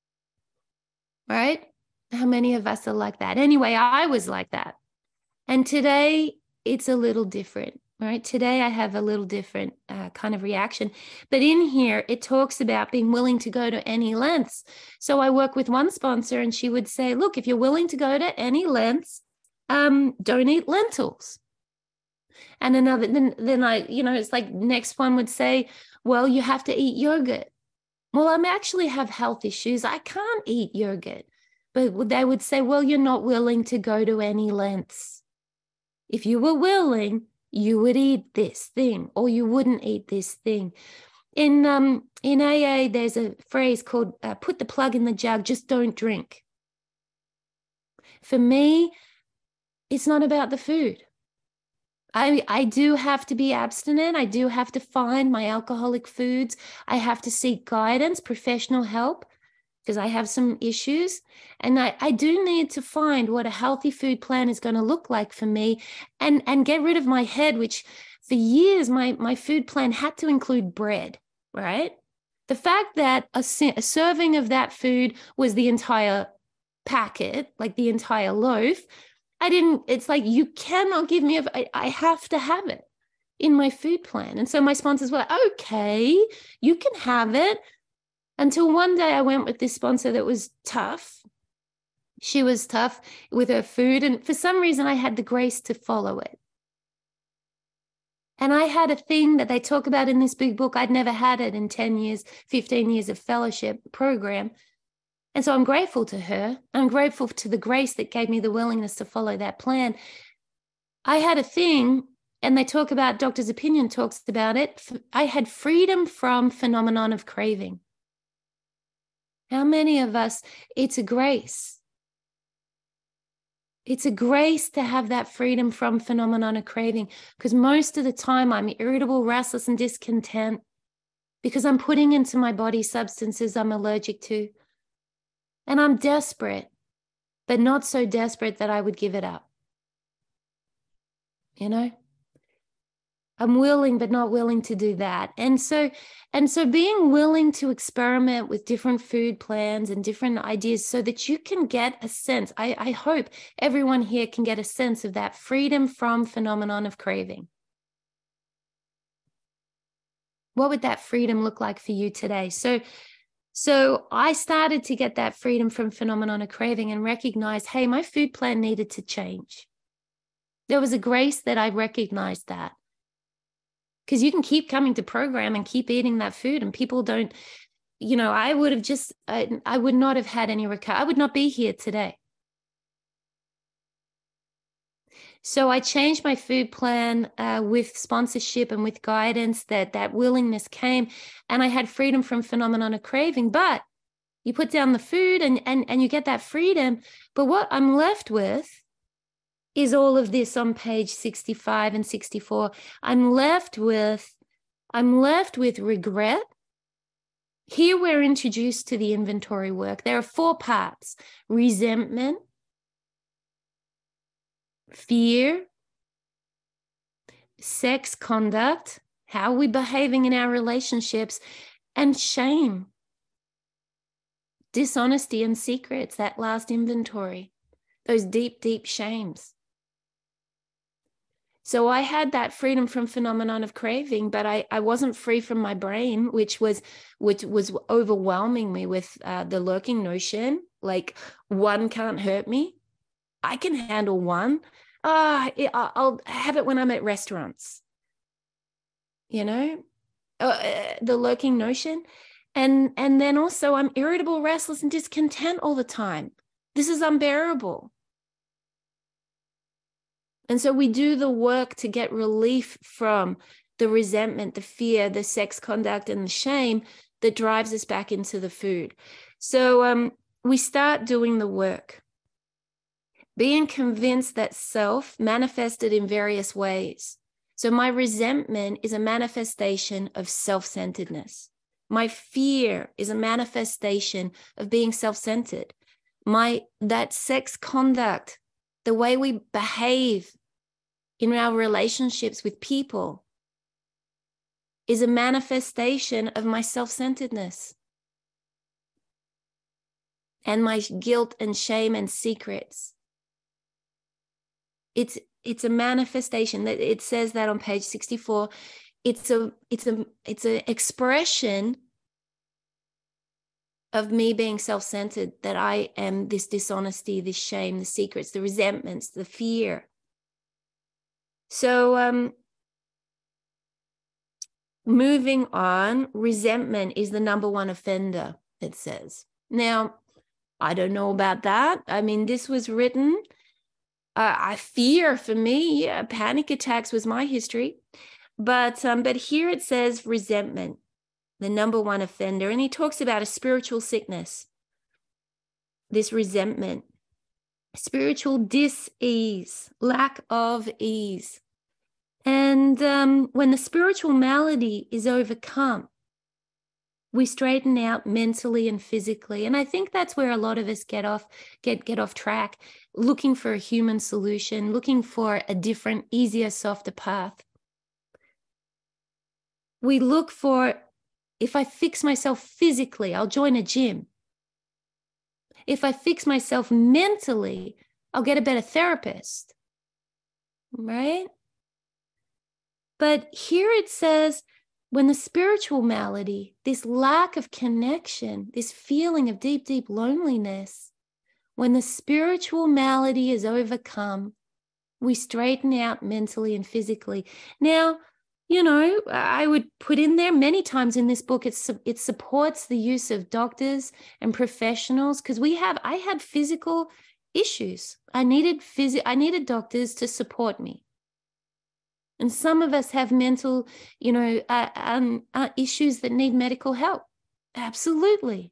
Right? How many of us are like that? Anyway, I was like that. And today it's a little different, right? Today I have a little different kind of reaction. But in here, it talks about being willing to go to any lengths. So I work with one sponsor and she would say, look, if you're willing to go to any lengths, don't eat lentils. And another, then I, it's like next one would say, well, you have to eat yogurt. Well, I actually have health issues. I can't eat yogurt. But they would say, well, you're not willing to go to any lengths. If you were willing, you would eat this thing or you wouldn't eat this thing. In AA, there's a phrase called put the plug in the jug, just don't drink. For me, it's not about the food. I do have to be abstinent. I do have to find my alcoholic foods. I have to seek guidance, professional help, because I have some issues. And I do need to find what a healthy food plan is going to look like for me and get rid of my head, which for years, my food plan had to include bread, right? The fact that a serving of that food was the entire packet, like the entire loaf, it's like, you cannot give me, I have to have it in my food plan. And so my sponsors were like, okay, you can have it. Until one day I went with this sponsor that was tough. She was tough with her food, and for some reason I had the grace to follow it. And I had a thing that they talk about in this big book. I'd never had it in 10 years, 15 years of fellowship program. And so I'm grateful to her. I'm grateful to the grace that gave me the willingness to follow that plan. I had a thing, and they talk about, Doctor's Opinion talks about it. I had freedom from phenomenon of craving. How many of us, it's a grace. It's a grace to have that freedom from phenomenon of craving, because most of the time I'm irritable, restless, and discontent because I'm putting into my body substances I'm allergic to. And I'm desperate, but not so desperate that I would give it up. You know? I'm willing, but not willing to do that. And so being willing to experiment with different food plans and different ideas so that you can get a sense, I hope everyone here can get a sense of that freedom from phenomenon of craving. What would that freedom look like for you today? So I started to get that freedom from phenomenon of craving and recognize, hey, my food plan needed to change. There was a grace that I recognized that. Because you can keep coming to program and keep eating that food, and people don't, I would not have had any recovery. I would not be here today. So I changed my food plan with sponsorship and with guidance, that willingness came, and I had freedom from phenomenon of craving. But you put down the food and you get that freedom. But what I'm left with is all of this on page 65 and 64. I'm left with regret. Here we're introduced to the inventory work. There are 4 parts: resentment, fear, sex conduct, how are we behaving in our relationships, and shame, dishonesty and secrets, that last inventory, those deep, deep shames. So I had that freedom from phenomenon of craving, but I wasn't free from my brain, which was overwhelming me with the lurking notion, like, one can't hurt me. I can handle one. I'll have it when I'm at restaurants, the lurking notion. And then also I'm irritable, restless, and discontent all the time. This is unbearable. And so we do the work to get relief from the resentment, the fear, the sex conduct, and the shame that drives us back into the food. So we start doing the work, being convinced that self manifested in various ways. So my resentment is a manifestation of self-centeredness. My fear is a manifestation of being self-centered. That sex conduct, the way we behave in our relationships with people, is a manifestation of my self-centeredness and my guilt and shame and secrets. It's a manifestation. That it says that on page 64. It's an expression of me being self-centered, that I am this dishonesty, this shame, the secrets, the resentments, the fear. So moving on, resentment is the number 1 offender, it says. Now, I don't know about that. I mean, this was written, I fear, for me, panic attacks was my history. But here it says resentment, the number 1 offender. And he talks about a spiritual sickness, this resentment, spiritual dis-ease, lack of ease. And when the spiritual malady is overcome, we straighten out mentally and physically. And I think that's where a lot of us get off track, looking for a human solution, looking for a different, easier, softer path. We look for, if I fix myself physically, I'll join a gym. If I fix myself mentally, I'll get a better therapist, right? But here it says, when the spiritual malady, this lack of connection, this feeling of deep, deep loneliness, When the spiritual malady is overcome, we straighten out mentally and physically. Now, you know, I would put in there many times in this book, it supports the use of doctors and professionals, because I had physical issues. I needed doctors to support me. And some of us have mental, you know, issues that need medical help. Absolutely.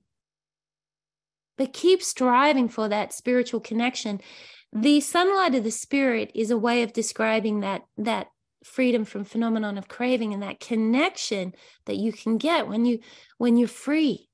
But keep striving for that spiritual connection. The sunlight of the spirit is a way of describing that freedom from phenomenon of craving and that connection that you can get when you're free.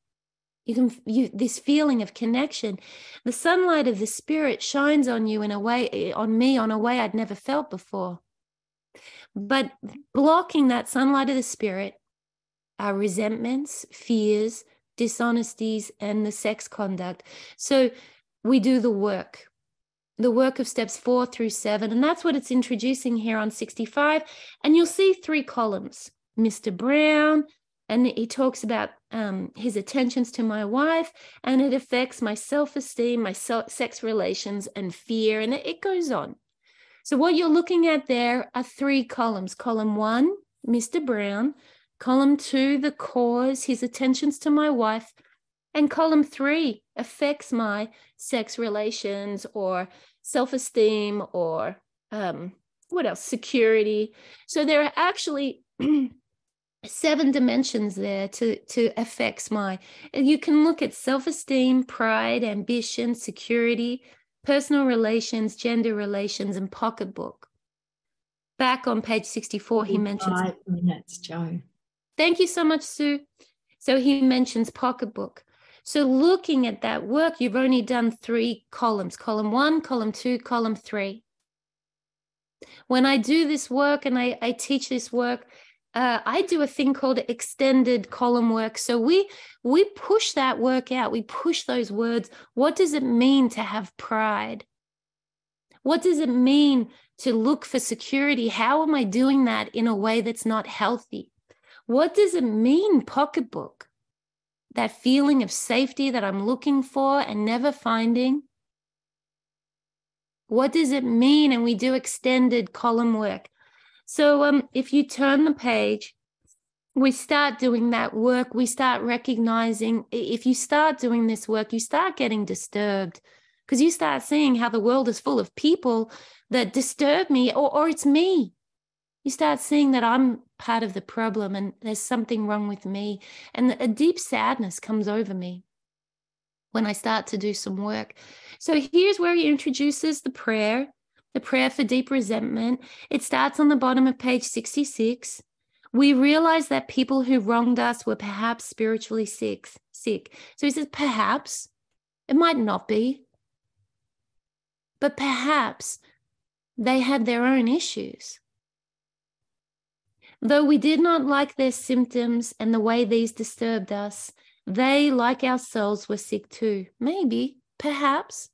This feeling of connection. The sunlight of the spirit shines on you in a way I'd never felt before. But blocking that sunlight of the spirit are resentments, fears, dishonesties, and the sex conduct. So we do the work of steps 4 through 7, and that's what it's introducing here on 65. And you'll see 3 columns. Mr. Brown, and he talks about his attentions to my wife, and it affects my self-esteem, my sex relations, and fear, and it goes on. So what you're looking at there are 3 columns. Column 1, Mr. Brown. Column 2, the cause, his attentions to my wife. And column 3 affects my sex relations or self-esteem or what else? Security. So there are actually 7 dimensions there to affects my. You can look at self-esteem, pride, ambition, security, personal relations, gender relations, and pocketbook. Back on page 64, he mentions 5 minutes, Jo. Thank you so much, Sue. So he mentions pocketbook. So looking at that work, you've only done 3 columns, column 1, column 2, column 3. When I do this work and I teach this work, I do a thing called extended column work. So we push that work out. We push those words. What does it mean to have pride? What does it mean to look for security? How am I doing that in a way that's not healthy? What does it mean, pocketbook? That feeling of safety that I'm looking for and never finding. What does it mean? And we do extended column work. So if you turn the page, we start doing that work. We start recognizing, if you start doing this work, you start getting disturbed because you start seeing how the world is full of people that disturb me, or it's me. You start seeing that I'm part of the problem and there's something wrong with me. And a deep sadness comes over me when I start to do some work. So here's where he introduces the prayer for deep resentment. It starts on the bottom of page 66. We realize that people who wronged us were perhaps spiritually sick. So he says, perhaps. It might not be. But perhaps they had their own issues. Though we did not like their symptoms and the way these disturbed us, they, like ourselves, were sick too. Maybe, perhaps.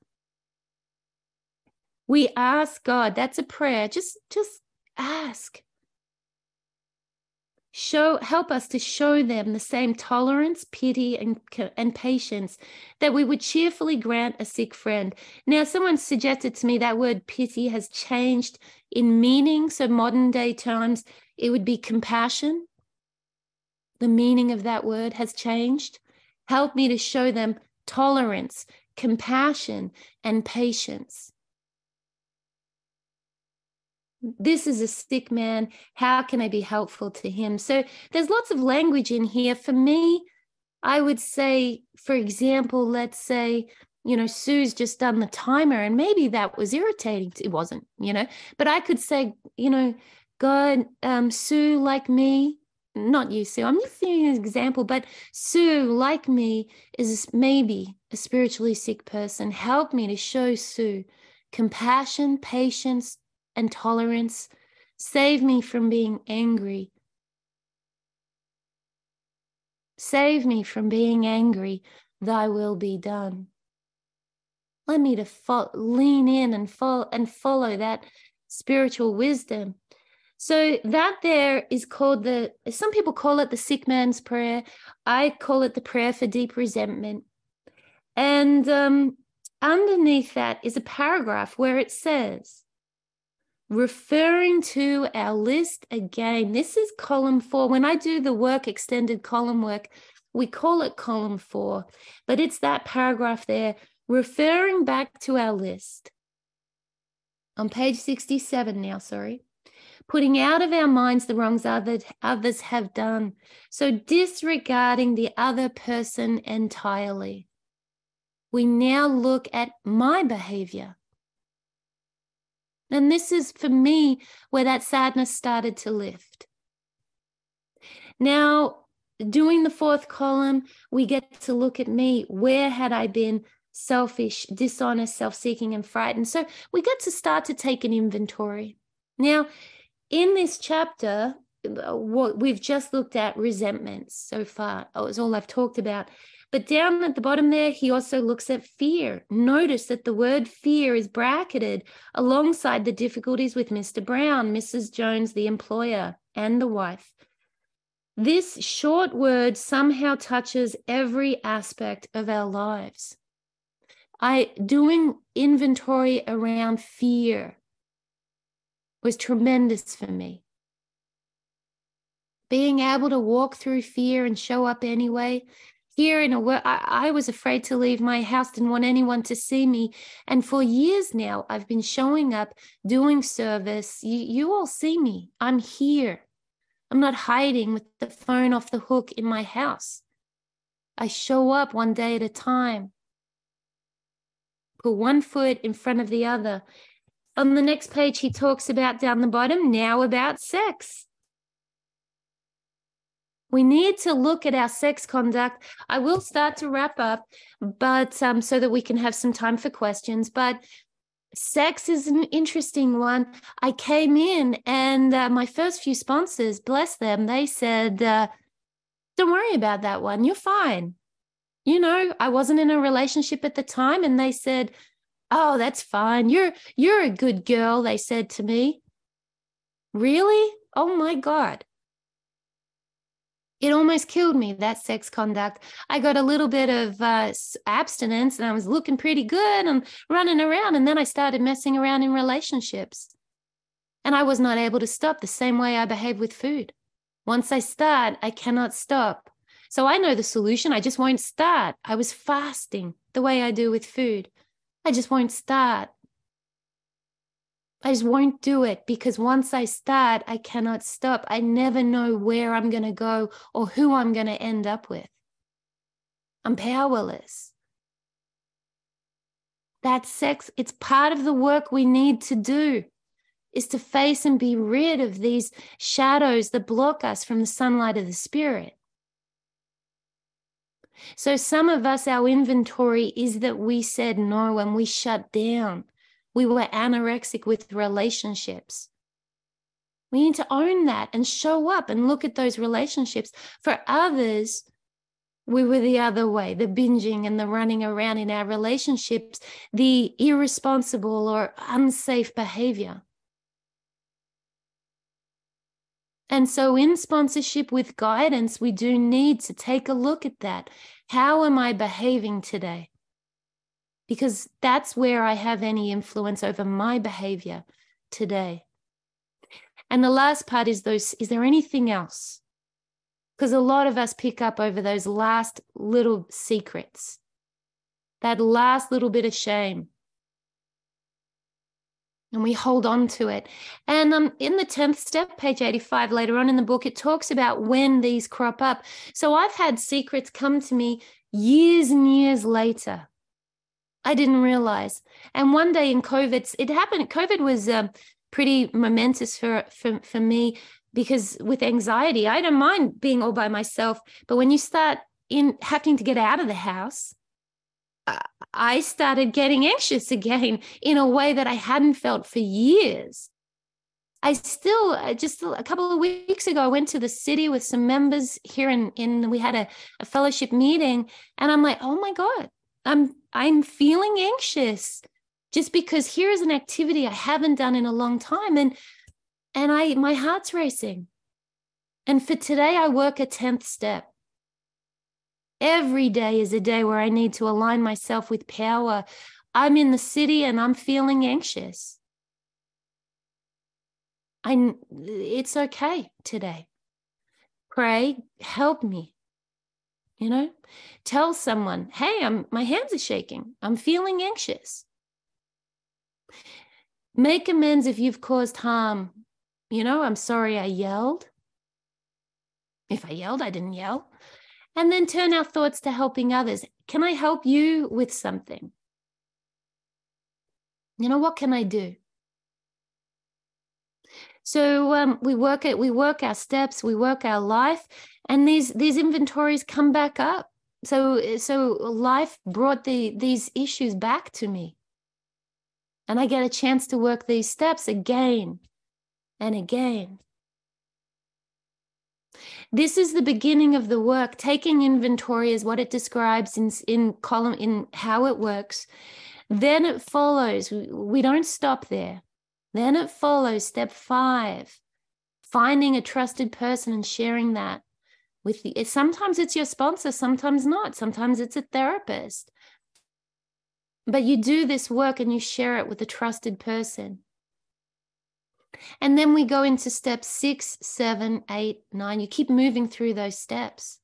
We ask God, that's a prayer, just ask. Help us to show them the same tolerance, pity, and patience that we would cheerfully grant a sick friend. Now, someone suggested to me that word pity has changed in meaning. So modern day times, it would be compassion. The meaning of that word has changed. Help me to show them tolerance, compassion, and patience. This is a sick man. How can I be helpful to him? So there's lots of language in here. For me, I would say, for example, let's say, Sue's just done the timer and maybe that was irritating. It wasn't, but I could say, God, Sue, like me, not you, Sue, I'm just giving an example, but Sue, like me, is maybe a spiritually sick person. Help me to show Sue compassion, patience, and tolerance. Save me from being angry. Save me from being angry. Thy will be done. Let me to lean in and follow that spiritual wisdom. So that there is called some people call it the sick man's prayer. I call it the prayer for deep resentment. And underneath that is a paragraph where it says, referring to our list again, this is column 4. When I do the work, extended column work, we call it column 4, but it's that paragraph there, referring back to our list. On page 67 now, sorry. Putting out of our minds the wrongs others have done. So disregarding the other person entirely. We now look at my behavior. And this is, for me, where that sadness started to lift. Now, doing the 4th column, we get to look at me. Where had I been selfish, dishonest, self-seeking, and frightened? So we get to start to take an inventory. Now, in this chapter, what we've just looked at resentments so far. Oh, it's all I've talked about. But down at the bottom there, he also looks at fear. Notice that the word fear is bracketed alongside the difficulties with Mr. Brown, Mrs. Jones, the employer, and the wife. This short word somehow touches every aspect of our lives. Doing inventory around fear was tremendous for me. Being able to walk through fear and show up anyway. Here in a work, I was afraid to leave my house, didn't want anyone to see me. And for years now, I've been showing up, doing service. You all see me. I'm here. I'm not hiding with the phone off the hook in my house. I show up one day at a time. Put one foot in front of the other. On the next page, he talks about down the bottom, now about sex. We need to look at our sex conduct. I will start to wrap up, but so that we can have some time for questions. But sex is an interesting one. I came in and my first few sponsors, bless them, they said, don't worry about that one. You're fine. You know, I wasn't in a relationship at the time, and they said, oh, that's fine. You're a good girl, they said to me. Really? Oh my God. It almost killed me, that sex conduct. I got a little bit of abstinence and I was looking pretty good and running around. And then I started messing around in relationships. And I was not able to stop, the same way I behave with food. Once I start, I cannot stop. So I know the solution. I just won't start. I was fasting the way I do with food. I just won't start. I just won't do it, because once I start, I cannot stop. I never know where I'm going to go or who I'm going to end up with. I'm powerless. That sex, it's part of the work we need to do, is to face and be rid of these shadows that block us from the sunlight of the Spirit. So some of us, our inventory is that we said no and we shut down. We were anorexic with relationships. We need to own that and show up and look at those relationships. For others, we were the other way, the binging and the running around in our relationships, the irresponsible or unsafe behavior. And so in sponsorship with guidance, we do need to take a look at that. How am I behaving today? Because that's where I have any influence over my behavior today. And the last part is is there anything else? Because a lot of us pick up over those last little secrets, that last little bit of shame. And we hold on to it. And in the 10th step, page 85, later on in the book, it talks about when these crop up. So I've had secrets come to me years and years later. I didn't realize. And one day in COVID, it happened. COVID was pretty momentous for me, because with anxiety, I don't mind being all by myself. But when you start having to get out of the house, I started getting anxious again in a way that I hadn't felt for years. I still, just a couple of weeks ago, I went to the city with some members here we had a fellowship meeting, and I'm like, oh my God, I'm feeling anxious just because here is an activity I haven't done in a long time. And my heart's racing. And for today, I work a 10th step. Every day is a day where I need to align myself with power. I'm in the city and I'm feeling anxious. It's okay today. Pray, help me. You know, tell someone, hey, my hands are shaking. I'm feeling anxious. Make amends if you've caused harm. You know, I'm sorry I yelled. If I yelled, I didn't yell. And then turn our thoughts to helping others. Can I help you with something? You know, what can I do? So we work our steps, we work our life, and these inventories come back up. So life brought these issues back to me, and I get a chance to work these steps again and again. This is the beginning of the work. Taking inventory is what it describes in how it works. Then it follows. We don't stop there. Then it follows step 5, finding a trusted person and sharing that with the. Sometimes it's your sponsor, sometimes not. Sometimes it's a therapist. But you do this work and you share it with a trusted person. And then we go into steps 6, 7, 8, 9. You keep moving through those steps,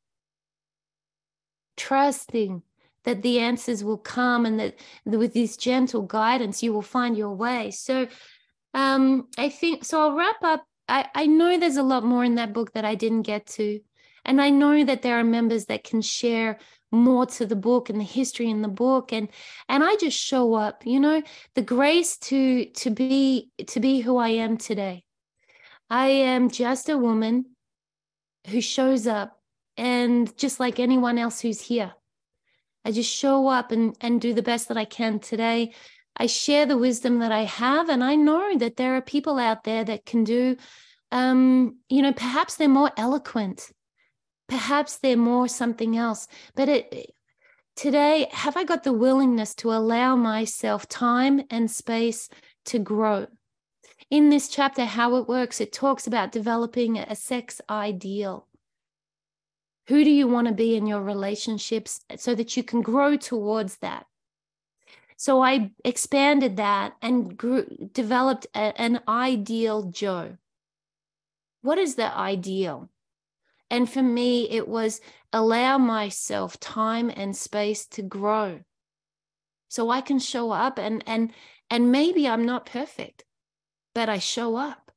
trusting that the answers will come and that with this gentle guidance, you will find your way. So I think, so I'll wrap up. I know there's a lot more in that book that I didn't get to. And I know that there are members that can share more to the book and the history in the book. And I just show up, you know, the grace to be who I am today. I am just a woman who shows up, and just like anyone else who's here, I just show up and do the best that I can today. I share the wisdom that I have, and I know that there are people out there that can do, you know, perhaps they're more eloquent, perhaps they're more something else. But today, have I got the willingness to allow myself time and space to grow? In this chapter, How It Works, it talks about developing a sex ideal. Who do you want to be in your relationships so that you can grow towards that? So I expanded that and developed an ideal Joe. What is the ideal? And for me, it was allow myself time and space to grow so I can show up and maybe I'm not perfect, but I show up.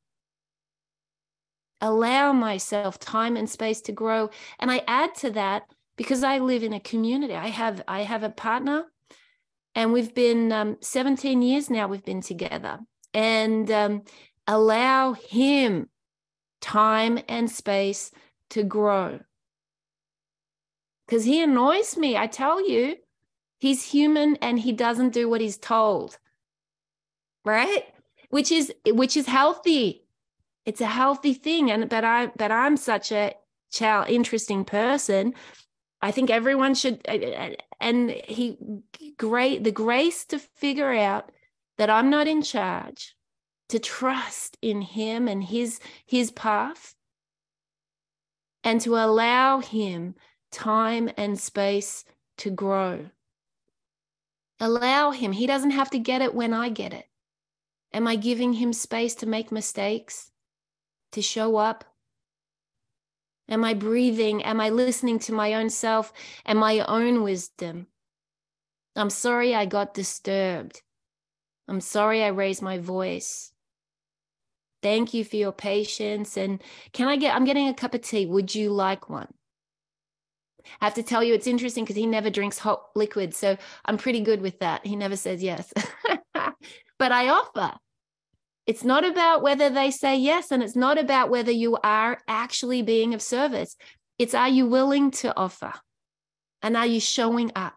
Allow myself time and space to grow. And I add to that because I live in a community. I have a partner, and we've been 17 years now we've been together, and allow him time and space to grow. Because he annoys me, I tell you. He's human and he doesn't do what he's told, right? Which is healthy. It's a healthy thing. But I'm such a interesting person. I think everyone should, and the grace to figure out that I'm not in charge, to trust in him and his path, and to allow him time and space to grow. Allow him. He doesn't have to get it when I get it. Am I giving him space to make mistakes, to show up? Am I breathing? Am I listening to my own self and my own wisdom? I'm sorry I got disturbed. I'm sorry I raised my voice. Thank you for your patience. And I'm getting a cup of tea. Would you like one? I have to tell you, it's interesting because he never drinks hot liquid. So I'm pretty good with that. He never says yes. But I offer. It's not about whether they say yes, and it's not about whether you are actually being of service. It's, are you willing to offer? And are you showing up?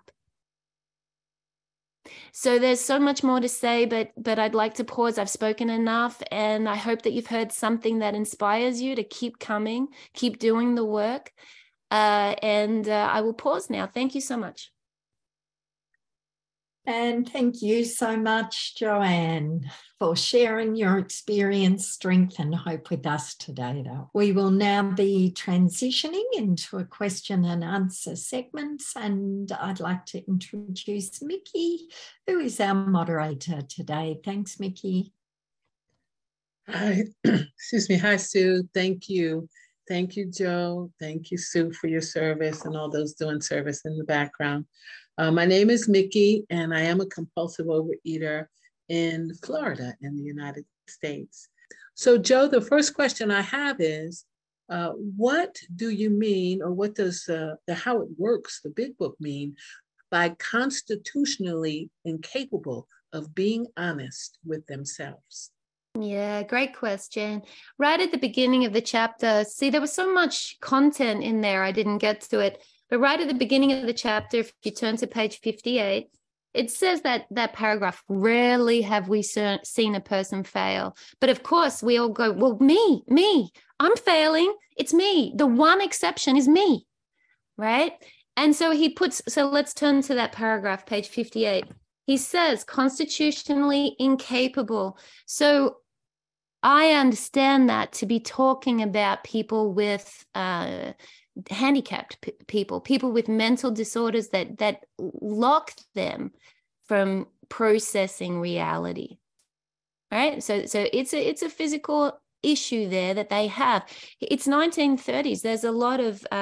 So there's so much more to say, but I'd like to pause. I've spoken enough, and I hope that you've heard something that inspires you to keep coming, keep doing the work. And I will pause now. Thank you so much. And thank you so much, Joanne, for sharing your experience, strength and hope with us today. We will now be transitioning into a question and answer segment, and I'd like to introduce Mickey, who is our moderator today. Thanks, Mickey. Hi, excuse me. Hi, Sue. Thank you. Thank you, Joe. Thank you, Sue, for your service and all those doing service in the background. My name is Mickey, and I am a compulsive overeater in Florida in the United States. So, Joe, the first question I have is, what do you mean, or what does how it works, the Big Book, mean by constitutionally incapable of being honest with themselves? Yeah, great question. Right at the beginning of the chapter, see, there was so much content in there, I didn't get to it. But right at the beginning of the chapter, if you turn to page 58, it says that paragraph, rarely have we seen a person fail. But of course, we all go, well, me, I'm failing. It's me. The one exception is me, right? And so so let's turn to that paragraph, page 58. He says, constitutionally incapable. So I understand that to be talking about people with handicapped people with mental disorders that lock them from processing reality, right? So it's a physical issue there that they have. It's 1930s. There's a lot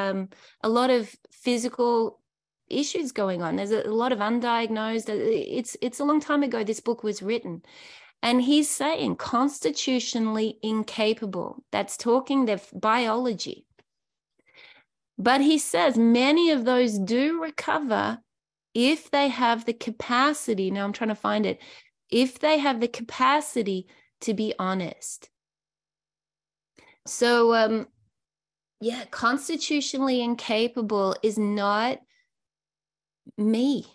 of physical issues going on. There's a lot of undiagnosed. It's a long time ago this book was written. And he's saying constitutionally incapable. That's talking their biology. But he says many of those do recover if they have the capacity. Now I'm trying to find it. If they have the capacity to be honest. So, constitutionally incapable is not me.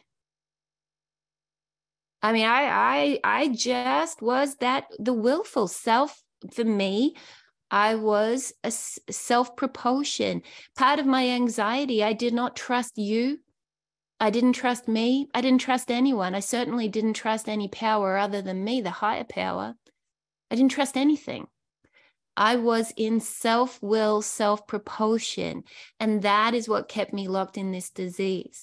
I mean, I just was the willful self. For me, I was a self-propulsion. Part of my anxiety, I did not trust you. I didn't trust me. I didn't trust anyone. I certainly didn't trust any power other than me, the higher power. I didn't trust anything. I was in self-will, self-propulsion, and that is what kept me locked in this disease.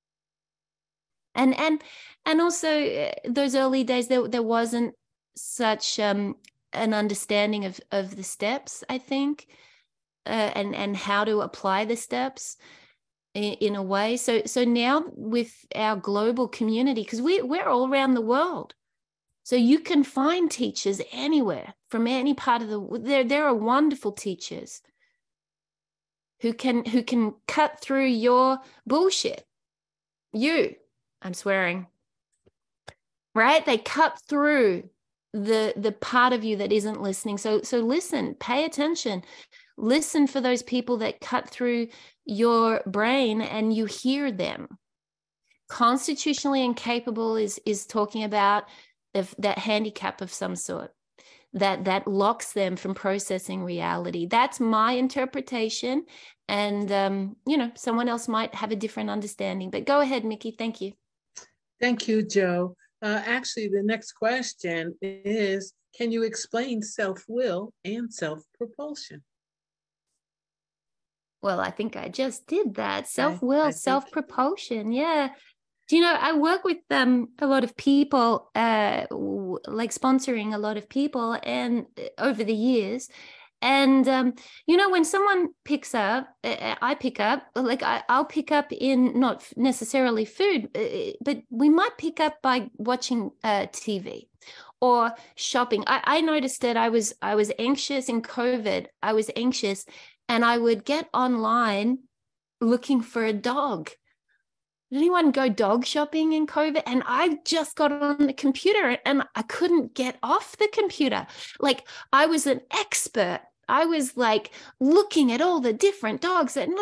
And also those early days, there wasn't such an understanding of the steps, I think, and how to apply the steps in a way. So now with our global community, because we're all around the world, so you can find teachers anywhere from any part of the. There are wonderful teachers who can cut through your bullshit. I'm swearing, right? They cut through the part of you that isn't listening. So listen, pay attention, listen for those people that cut through your brain and you hear them. Constitutionally incapable is talking about that handicap of some sort that locks them from processing reality. That's my interpretation. And, someone else might have a different understanding, but go ahead, Mickey. Thank you. Thank you, Joe. Actually, the next question is, can you explain self-will and self-propulsion? Well, I think I just did that. Self-will, self-propulsion. Yeah. Do you know, I work with a lot of people, like sponsoring a lot of people and over the years. And, when someone picks up, I pick up, like I'll pick up in not necessarily food, but we might pick up by watching TV or shopping. I noticed that I was anxious in COVID. I was anxious and I would get online looking for a dog. Did anyone go dog shopping in COVID? And I just got on the computer and I couldn't get off the computer. Like I was an expert. I was like looking at all the different dogs and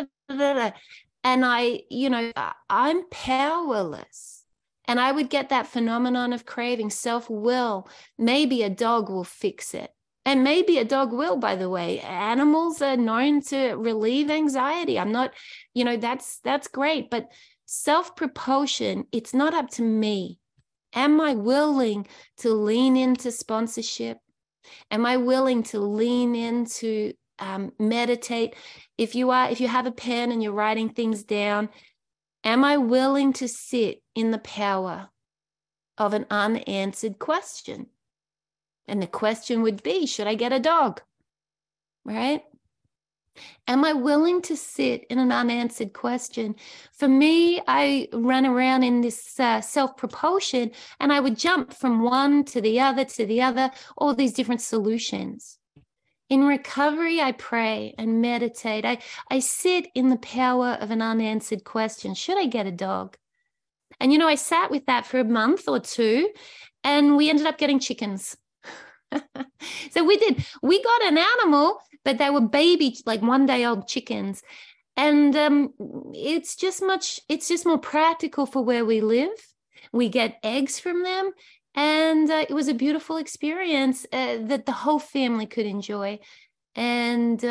I'm powerless. And I would get that phenomenon of craving, self-will. Maybe a dog will fix it. And maybe a dog will, by the way. Animals are known to relieve anxiety. I'm not, that's great. But Self-propulsion, it's not up to me. Am I willing to lean into sponsorship? Am I willing to lean into meditate? If you have a pen and you're writing things down, am I willing to sit in the power of an unanswered question? And the question would be, should I get a dog? Right? Am I willing to sit in an unanswered question? For me, I ran around in this self-propulsion, and I would jump from one to the other, all these different solutions. In recovery, I pray and meditate. I sit in the power of an unanswered question. Should I get a dog? And, I sat with that for a month or two, and we ended up getting chickens. So we got an animal, but they were baby, like 1-day-old chickens. And it's just more practical for where we live. We get eggs from them. And it was a beautiful experience that the whole family could enjoy. And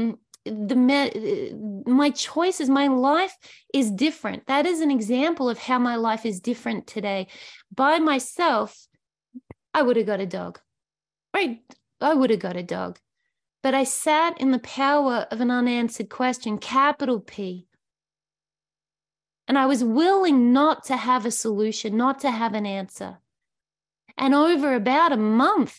my choices, my life is different. That is an example of how my life is different today. By myself, I would have got a dog. Right? I would have got a dog. But I sat in the power of an unanswered question, capital P. And I was willing not to have a solution, not to have an answer. And over about a month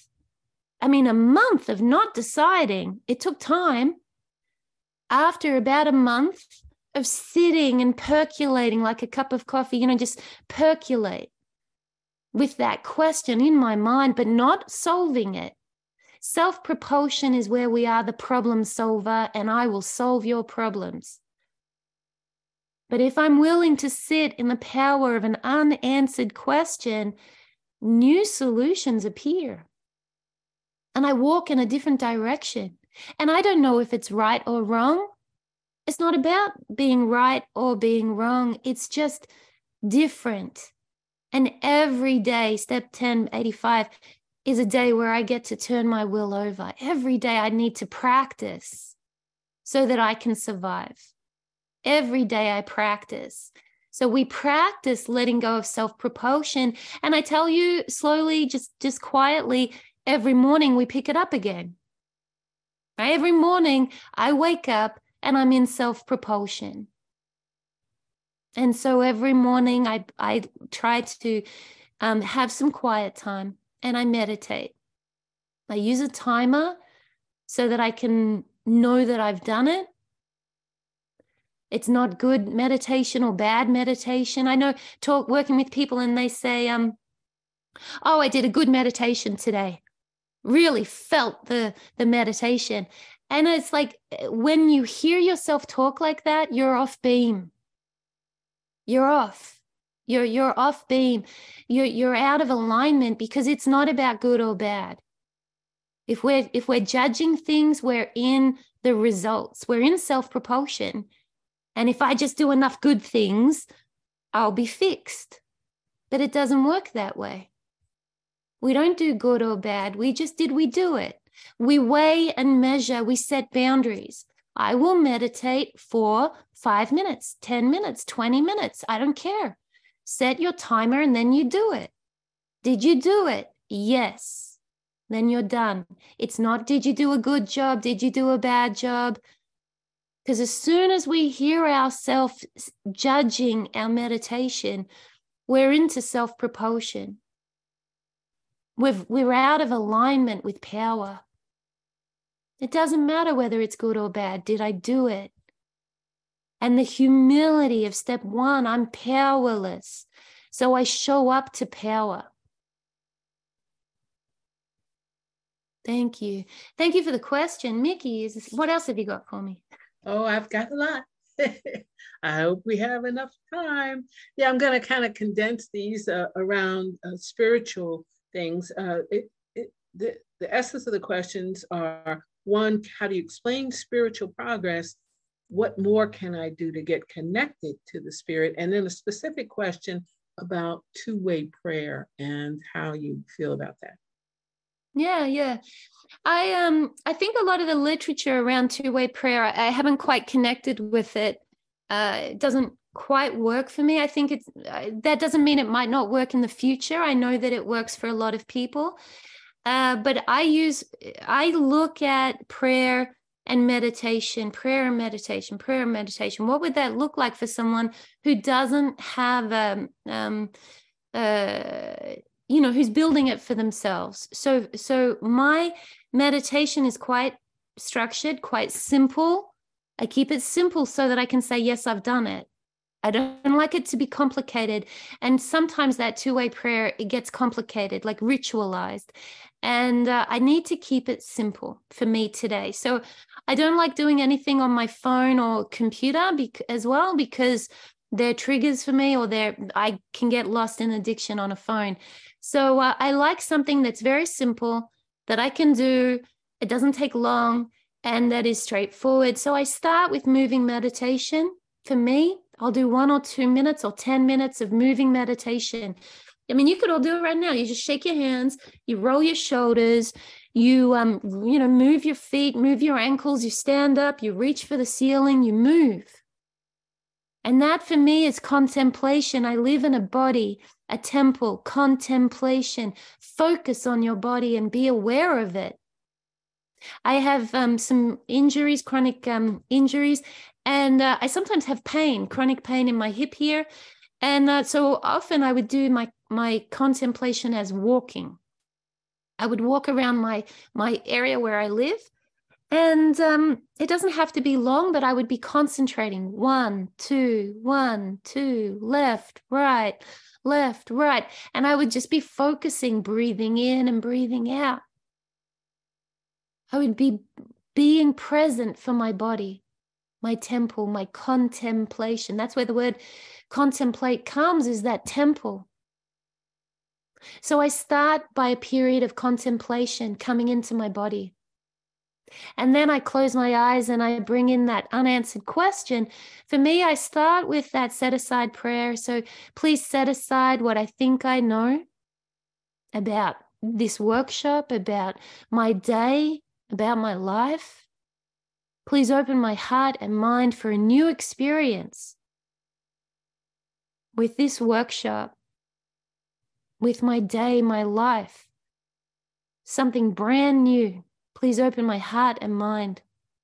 of not deciding, it took time. After about a month of sitting and percolating like a cup of coffee, just percolate with that question in my mind, but not solving it. Self-propulsion is where we are the problem solver, and I will solve your problems. But if I'm willing to sit in the power of an unanswered question, new solutions appear. And I walk in a different direction. And I don't know if it's right or wrong. It's not about being right or being wrong. It's just different. And every day, step 1085, is a day where I get to turn my will over. Every day I need to practice so that I can survive. Every day I practice. So we practice letting go of self-propulsion. And I tell you slowly, just quietly, every morning we pick it up again. Right? Every morning I wake up and I'm in self-propulsion. And so every morning I try to have some quiet time and I meditate. I use a timer so that I can know that I've done it. It's not good meditation or bad meditation. I know working with people and they say, oh, I did a good meditation today. Really felt the meditation. And it's like when you hear yourself talk like that, you're off beam. You're off. You're off beam. You're out of alignment because it's not about good or bad. If we're judging things, we're in the results. We're in self-propulsion. And if I just do enough good things, I'll be fixed. But it doesn't work that way. We don't do good or bad. We do it. We weigh and measure. We set boundaries. I will meditate for 5 minutes, 10 minutes, 20 minutes. I don't care. Set your timer and then you do it. Did you do it? Yes. Then you're done. It's not, did you do a good job? Did you do a bad job? Because as soon as we hear ourselves judging our meditation, we're into self-propulsion. We're out of alignment with power. It doesn't matter whether it's good or bad. Did I do it? And the humility of step 1, I'm powerless. So I show up to power. Thank you. Thank you for the question. Mickey, what else have you got for me? Oh, I've got a lot. I hope we have enough time. Yeah, I'm going to kind of condense these around spiritual things. The essence of the questions are, 1, how do you explain spiritual progress? What more can I do to get connected to the spirit? And then a specific question about two-way prayer and how you feel about that. Yeah. I think a lot of the literature around two-way prayer, I haven't quite connected with it. It doesn't quite work for me. I think it's that doesn't mean it might not work in the future. I know that it works for a lot of people. But I look at prayer and meditation, prayer and meditation, prayer and meditation. What would that look like for someone who doesn't have who's building it for themselves? So my meditation is quite structured, quite simple. I keep it simple so that I can say, yes, I've done it. I don't like it to be complicated. And sometimes that two-way prayer, it gets complicated, like ritualized. And I need to keep it simple for me today. So I don't like doing anything on my phone or computer as well, because they're triggers for me, or I can get lost in addiction on a phone. So I like something that's very simple that I can do. It doesn't take long and that is straightforward. So I start with moving meditation. For me, I'll do 1 or 2 minutes or 10 minutes of moving meditation. I mean, you could all do it right now. You just shake your hands, you roll your shoulders, you move your feet, move your ankles, you stand up, you reach for the ceiling, you move. And that for me is contemplation. I live in a body, a temple, contemplation. Focus on your body and be aware of it. I have some injuries, chronic injuries, and I sometimes have pain, chronic pain in my hip here. And so often I would do my contemplation as walking. I would walk around my area where I live, and it doesn't have to be long, but I would be concentrating. 1, 2, 1, 2, left, right. And I would just be focusing, breathing in and breathing out. I would be being present for my body, my temple, my contemplation. That's where the word contemplate comes, is that temple. So I start by a period of contemplation coming into my body. And then I close my eyes and I bring in that unanswered question. For me, I start with that set aside prayer. So please set aside what I think I know about this workshop, about my day, about my life. Please open my heart and mind for a new experience with this workshop, with my day, my life, something brand new. Please open my heart and mind.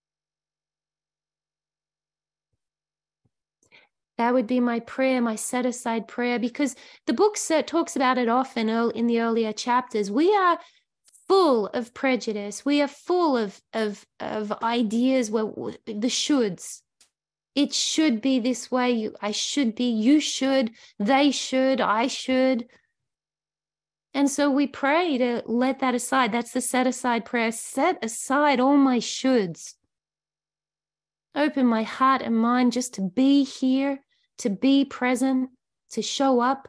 That would be my prayer, my set-aside prayer, because the book talks about it often in the earlier chapters. We are full of prejudice. We are full of ideas, the shoulds. It should be this way. I should be, you should, they should, I should. And so we pray to let that aside. That's the set-aside prayer. Set aside all my shoulds. Open my heart and mind just to be here, to be present, to show up.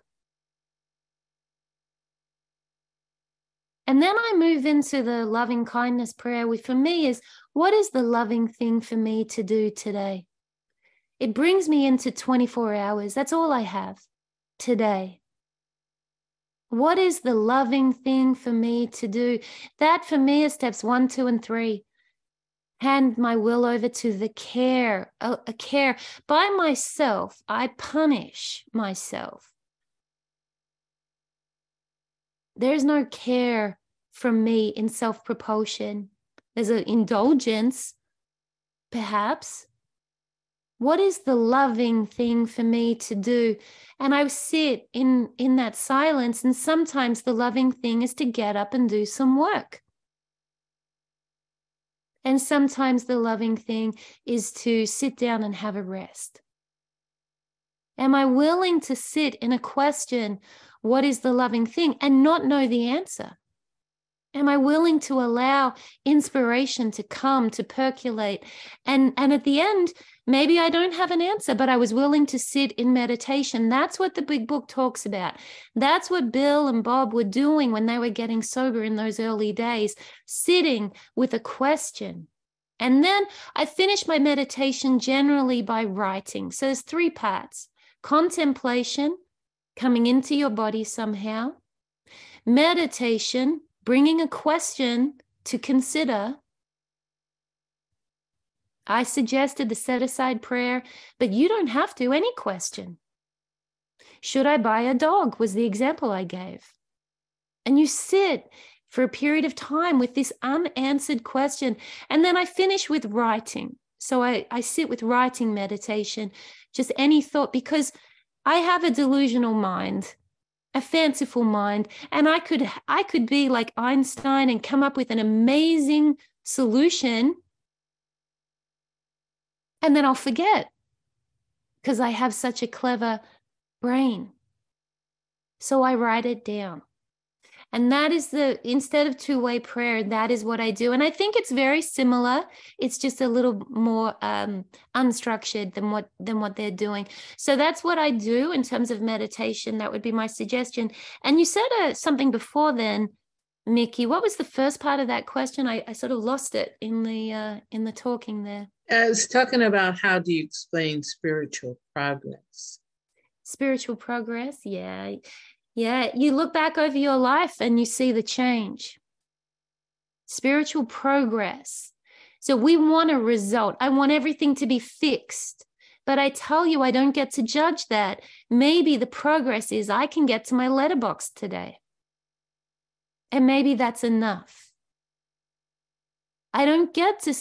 And then I move into the loving kindness prayer, which for me is, what is the loving thing for me to do today? It brings me into 24 hours. That's all I have today. What is the loving thing for me to do? That for me is steps 1, 2, and 3. Hand my will over to the care, a care. By myself, I punish myself. There's no care from me in self-propulsion. There's an indulgence, perhaps. What is the loving thing for me to do? And I sit in that silence, and sometimes the loving thing is to get up and do some work. And sometimes the loving thing is to sit down and have a rest. Am I willing to sit in a question, what is the loving thing, and not know the answer? Am I willing to allow inspiration to come, to percolate? And at the end, maybe I don't have an answer, but I was willing to sit in meditation. That's what the big book talks about. That's what Bill and Bob were doing when they were getting sober in those early days, sitting with a question. And then I finish my meditation generally by writing. So there's 3 parts: contemplation, coming into your body somehow; meditation, bringing a question to consider; I suggested the set-aside prayer, but you don't have to. Any question. Should I buy a dog was the example I gave. And you sit for a period of time with this unanswered question. And then I finish with writing. So I sit with writing meditation, just any thought, because I have a delusional mind, a fanciful mind, and I could be like Einstein and come up with an amazing solution, and then I'll forget because I have such a clever brain. So I write it down. And that is instead of two-way prayer, that is what I do. And I think it's very similar. It's just a little more unstructured than what they're doing. So that's what I do in terms of meditation. That would be my suggestion. And you said something before then, Mickey. What was the first part of that question? I sort of lost it in the talking there. I was talking about how do you explain spiritual progress? Spiritual progress, yeah. Yeah, you look back over your life and you see the change. Spiritual progress. So we want a result. I want everything to be fixed. But I tell you, I don't get to judge that. Maybe the progress is I can get to my letterbox today. And maybe that's enough. I don't get to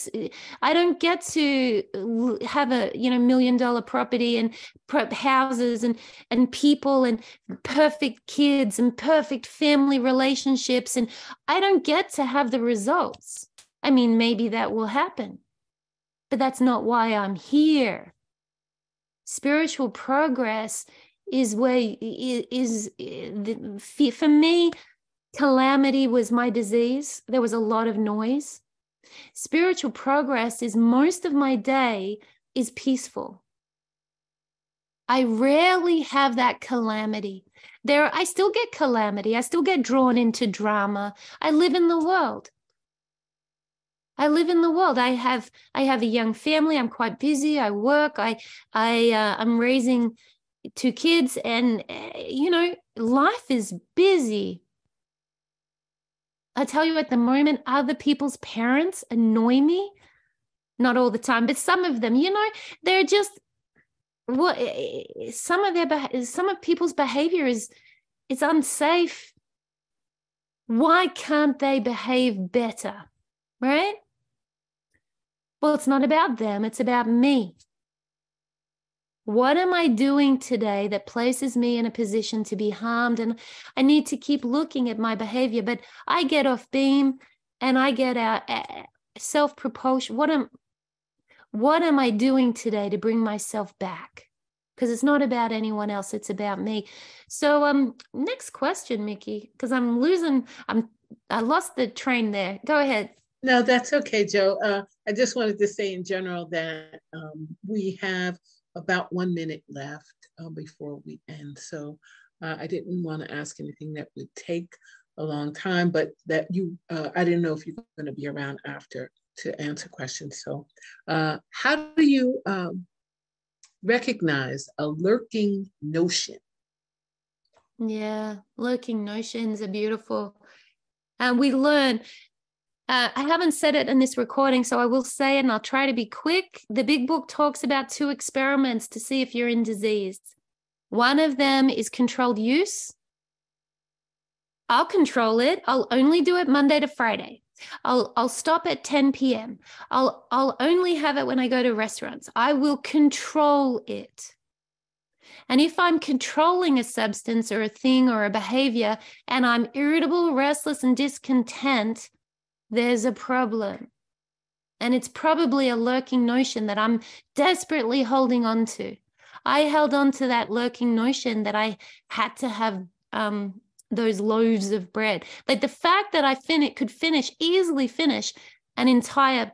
have a $1 million property and houses and people and perfect kids and perfect family relationships, and I don't get to have the results. I mean, maybe that will happen, but that's not why I'm here. Spiritual progress is for me. Calamity was my disease. There was a lot of noise. Spiritual progress is most of my day is peaceful. I rarely have that calamity. I still get calamity. I still get drawn into drama. I live in the world. I have a young family. I'm quite busy. I work. I'm raising 2 kids, and life is busy. I tell you, at the moment, other people's parents annoy me. Not all the time, but some of them, they're just some of people's behavior is unsafe. Why can't they behave better? Right? Well, it's not about them, it's about me. What am I doing today that places me in a position to be harmed? And I need to keep looking at my behavior, but I get off beam and I get out self-propulsion. What am I doing today to bring myself back? Because it's not about anyone else, it's about me. So next question, Mickey, because I lost the train there. Go ahead. No, that's okay, Joe. I just wanted to say in general that we have about 1 minute left before we end. So I didn't want to ask anything that would take a long time, but that I didn't know if you're going to be around after to answer questions. So how do you recognize a lurking notion? Yeah, lurking notions are beautiful. And we learn. I haven't said it in this recording, so I will say it, and I'll try to be quick. The big book talks about 2 experiments to see if you're in disease. One of them is controlled use. I'll control it. I'll only do it Monday to Friday. I'll stop at 10 p.m. I'll only have it when I go to restaurants. I will control it. And if I'm controlling a substance or a thing or a behavior and I'm irritable, restless, and discontent, there's a problem. And it's probably a lurking notion that I'm desperately holding on to. I held on to that lurking notion that I had to have those loaves of bread. Like the fact that I could easily finish an entire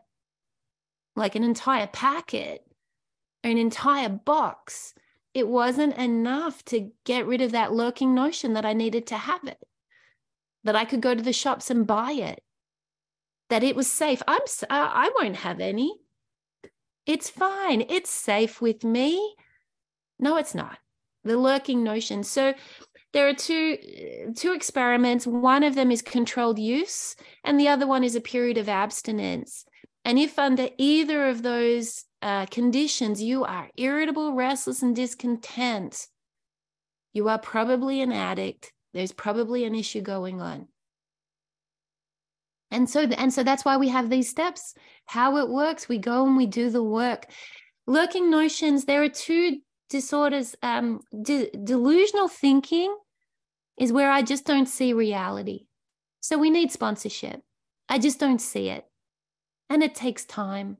packet or an entire box, it wasn't enough to get rid of that lurking notion that I needed to have it, that I could go to the shops and buy it, that it was safe. I won't have any. It's fine. It's safe with me. No, it's not. The lurking notion. So there are two experiments. One of them is controlled use, and the other one is a period of abstinence. And if under either of those conditions you are irritable, restless, and discontent, you are probably an addict. There's probably an issue going on. And so that's why we have these steps. How it works, we go and we do the work. Lurking notions, there are two disorders. Delusional thinking is where I just don't see reality. So we need sponsorship. I just don't see it. And it takes time.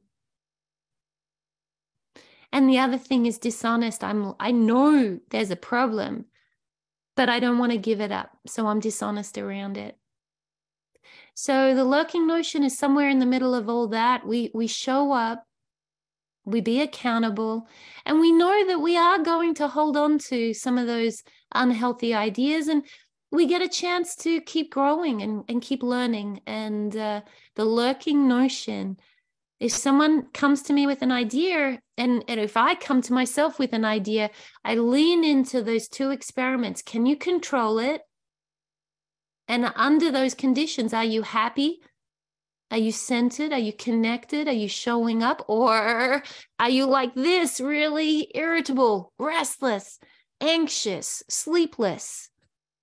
And the other thing is dishonest. I know there's a problem, but I don't want to give it up. So I'm dishonest around it. So the lurking notion is somewhere in the middle of all that. We show up, we be accountable, and we know that we are going to hold on to some of those unhealthy ideas, and we get a chance to keep growing and keep learning. And the lurking notion, if someone comes to me with an idea, and if I come to myself with an idea, I lean into those two experiments. Can you control it? And under those conditions, are you happy? Are you centered? Are you connected? Are you showing up? Or are you like this, really irritable, restless, anxious, sleepless?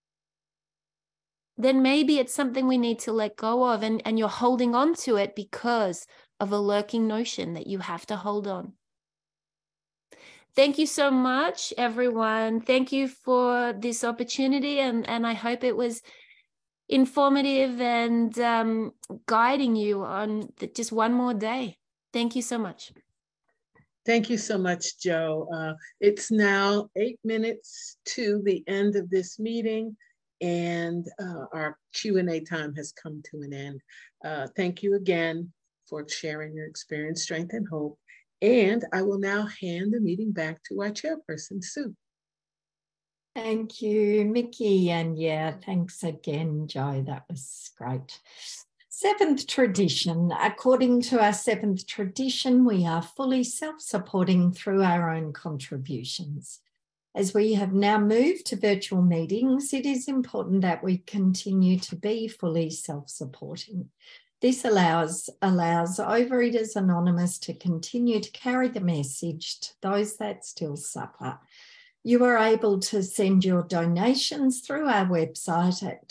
Then maybe it's something we need to let go of, and you're holding on to it because of a lurking notion that you have to hold on. Thank you so much, everyone. Thank you for this opportunity, and I hope it was informative and guiding you on just one more day. Thank you so much. Thank you so much, Jo. It's now 8 minutes to the end of this meeting, and our Q&A time has come to an end. Thank you again for sharing your experience, strength, and hope. And I will now hand the meeting back to our chairperson, Sue. Thank you, Mickey. And yeah, thanks again, Jo. That was great. Seventh tradition. According to our seventh tradition, we are fully self-supporting through our own contributions. As we have now moved to virtual meetings, it is important that we continue to be fully self-supporting. This allows Overeaters Anonymous to continue to carry the message to those that still suffer. You are able to send your donations through our website at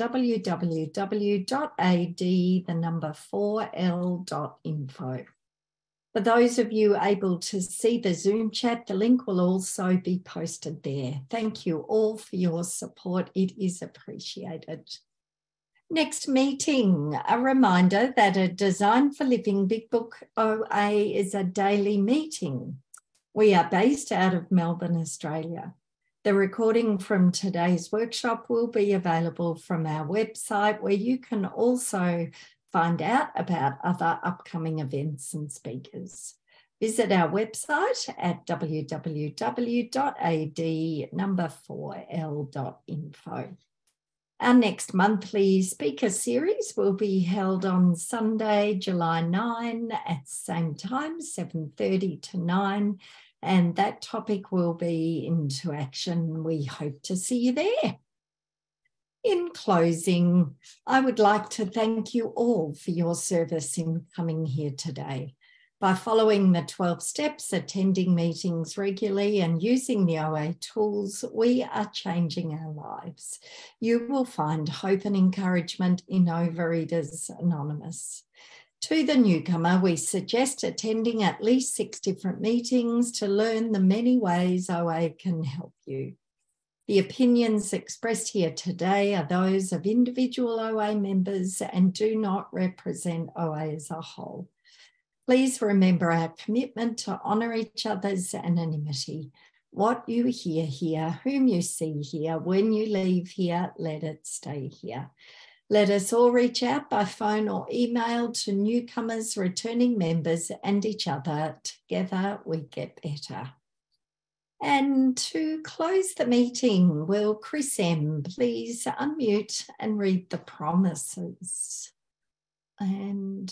www.ad4l.info. For those of you able to see the Zoom chat, the link will also be posted there. Thank you all for your support. It is appreciated. Next meeting, a reminder that a Design for Living Big Book OA is a daily meeting. We are based out of Melbourne, Australia. The recording from today's workshop will be available from our website, where you can also find out about other upcoming events and speakers. Visit our website at www.ad4l.info. Our next monthly speaker series will be held on Sunday, July 9 at the same time, 7:30 to 9. And that topic will be Into Action. We hope to see you there. In closing, I would like to thank you all for your service in coming here today. By following the 12 steps, attending meetings regularly and using the OA tools, we are changing our lives. You will find hope and encouragement in Overeaters Anonymous. To the newcomer, we suggest attending at least 6 different meetings to learn the many ways OA can help you. The opinions expressed here today are those of individual OA members and do not represent OA as a whole. Please remember our commitment to honour each other's anonymity. What you hear here, whom you see here, when you leave here, let it stay here. Let us all reach out by phone or email to newcomers, returning members, and each other. Together we get better. And to close the meeting, will Chris M. please unmute and read the promises? And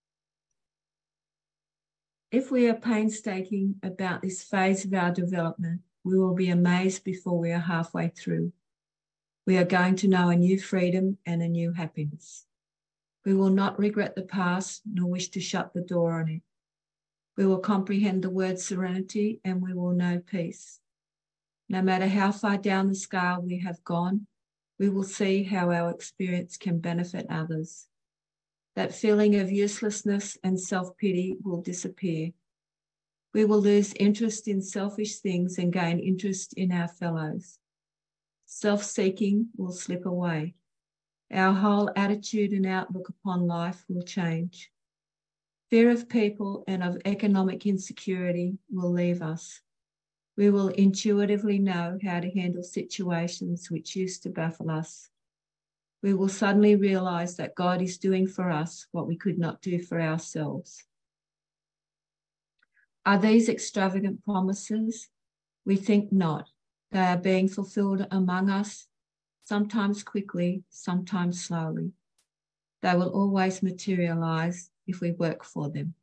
if we are painstaking about this phase of our development, we will be amazed before we are halfway through. We are going to know a new freedom and a new happiness. We will not regret the past nor wish to shut the door on it. We will comprehend the word serenity and we will know peace. No matter how far down the scale we have gone, we will see how our experience can benefit others. That feeling of uselessness and self-pity will disappear. We will lose interest in selfish things and gain interest in our fellows. Self-seeking will slip away. Our whole attitude and outlook upon life will change. Fear of people and of economic insecurity will leave us. We will intuitively know how to handle situations which used to baffle us. We will suddenly realize that God is doing for us what we could not do for ourselves. Are these extravagant promises? We think not. They are being fulfilled among us, sometimes quickly, sometimes slowly. They will always materialize if we work for them.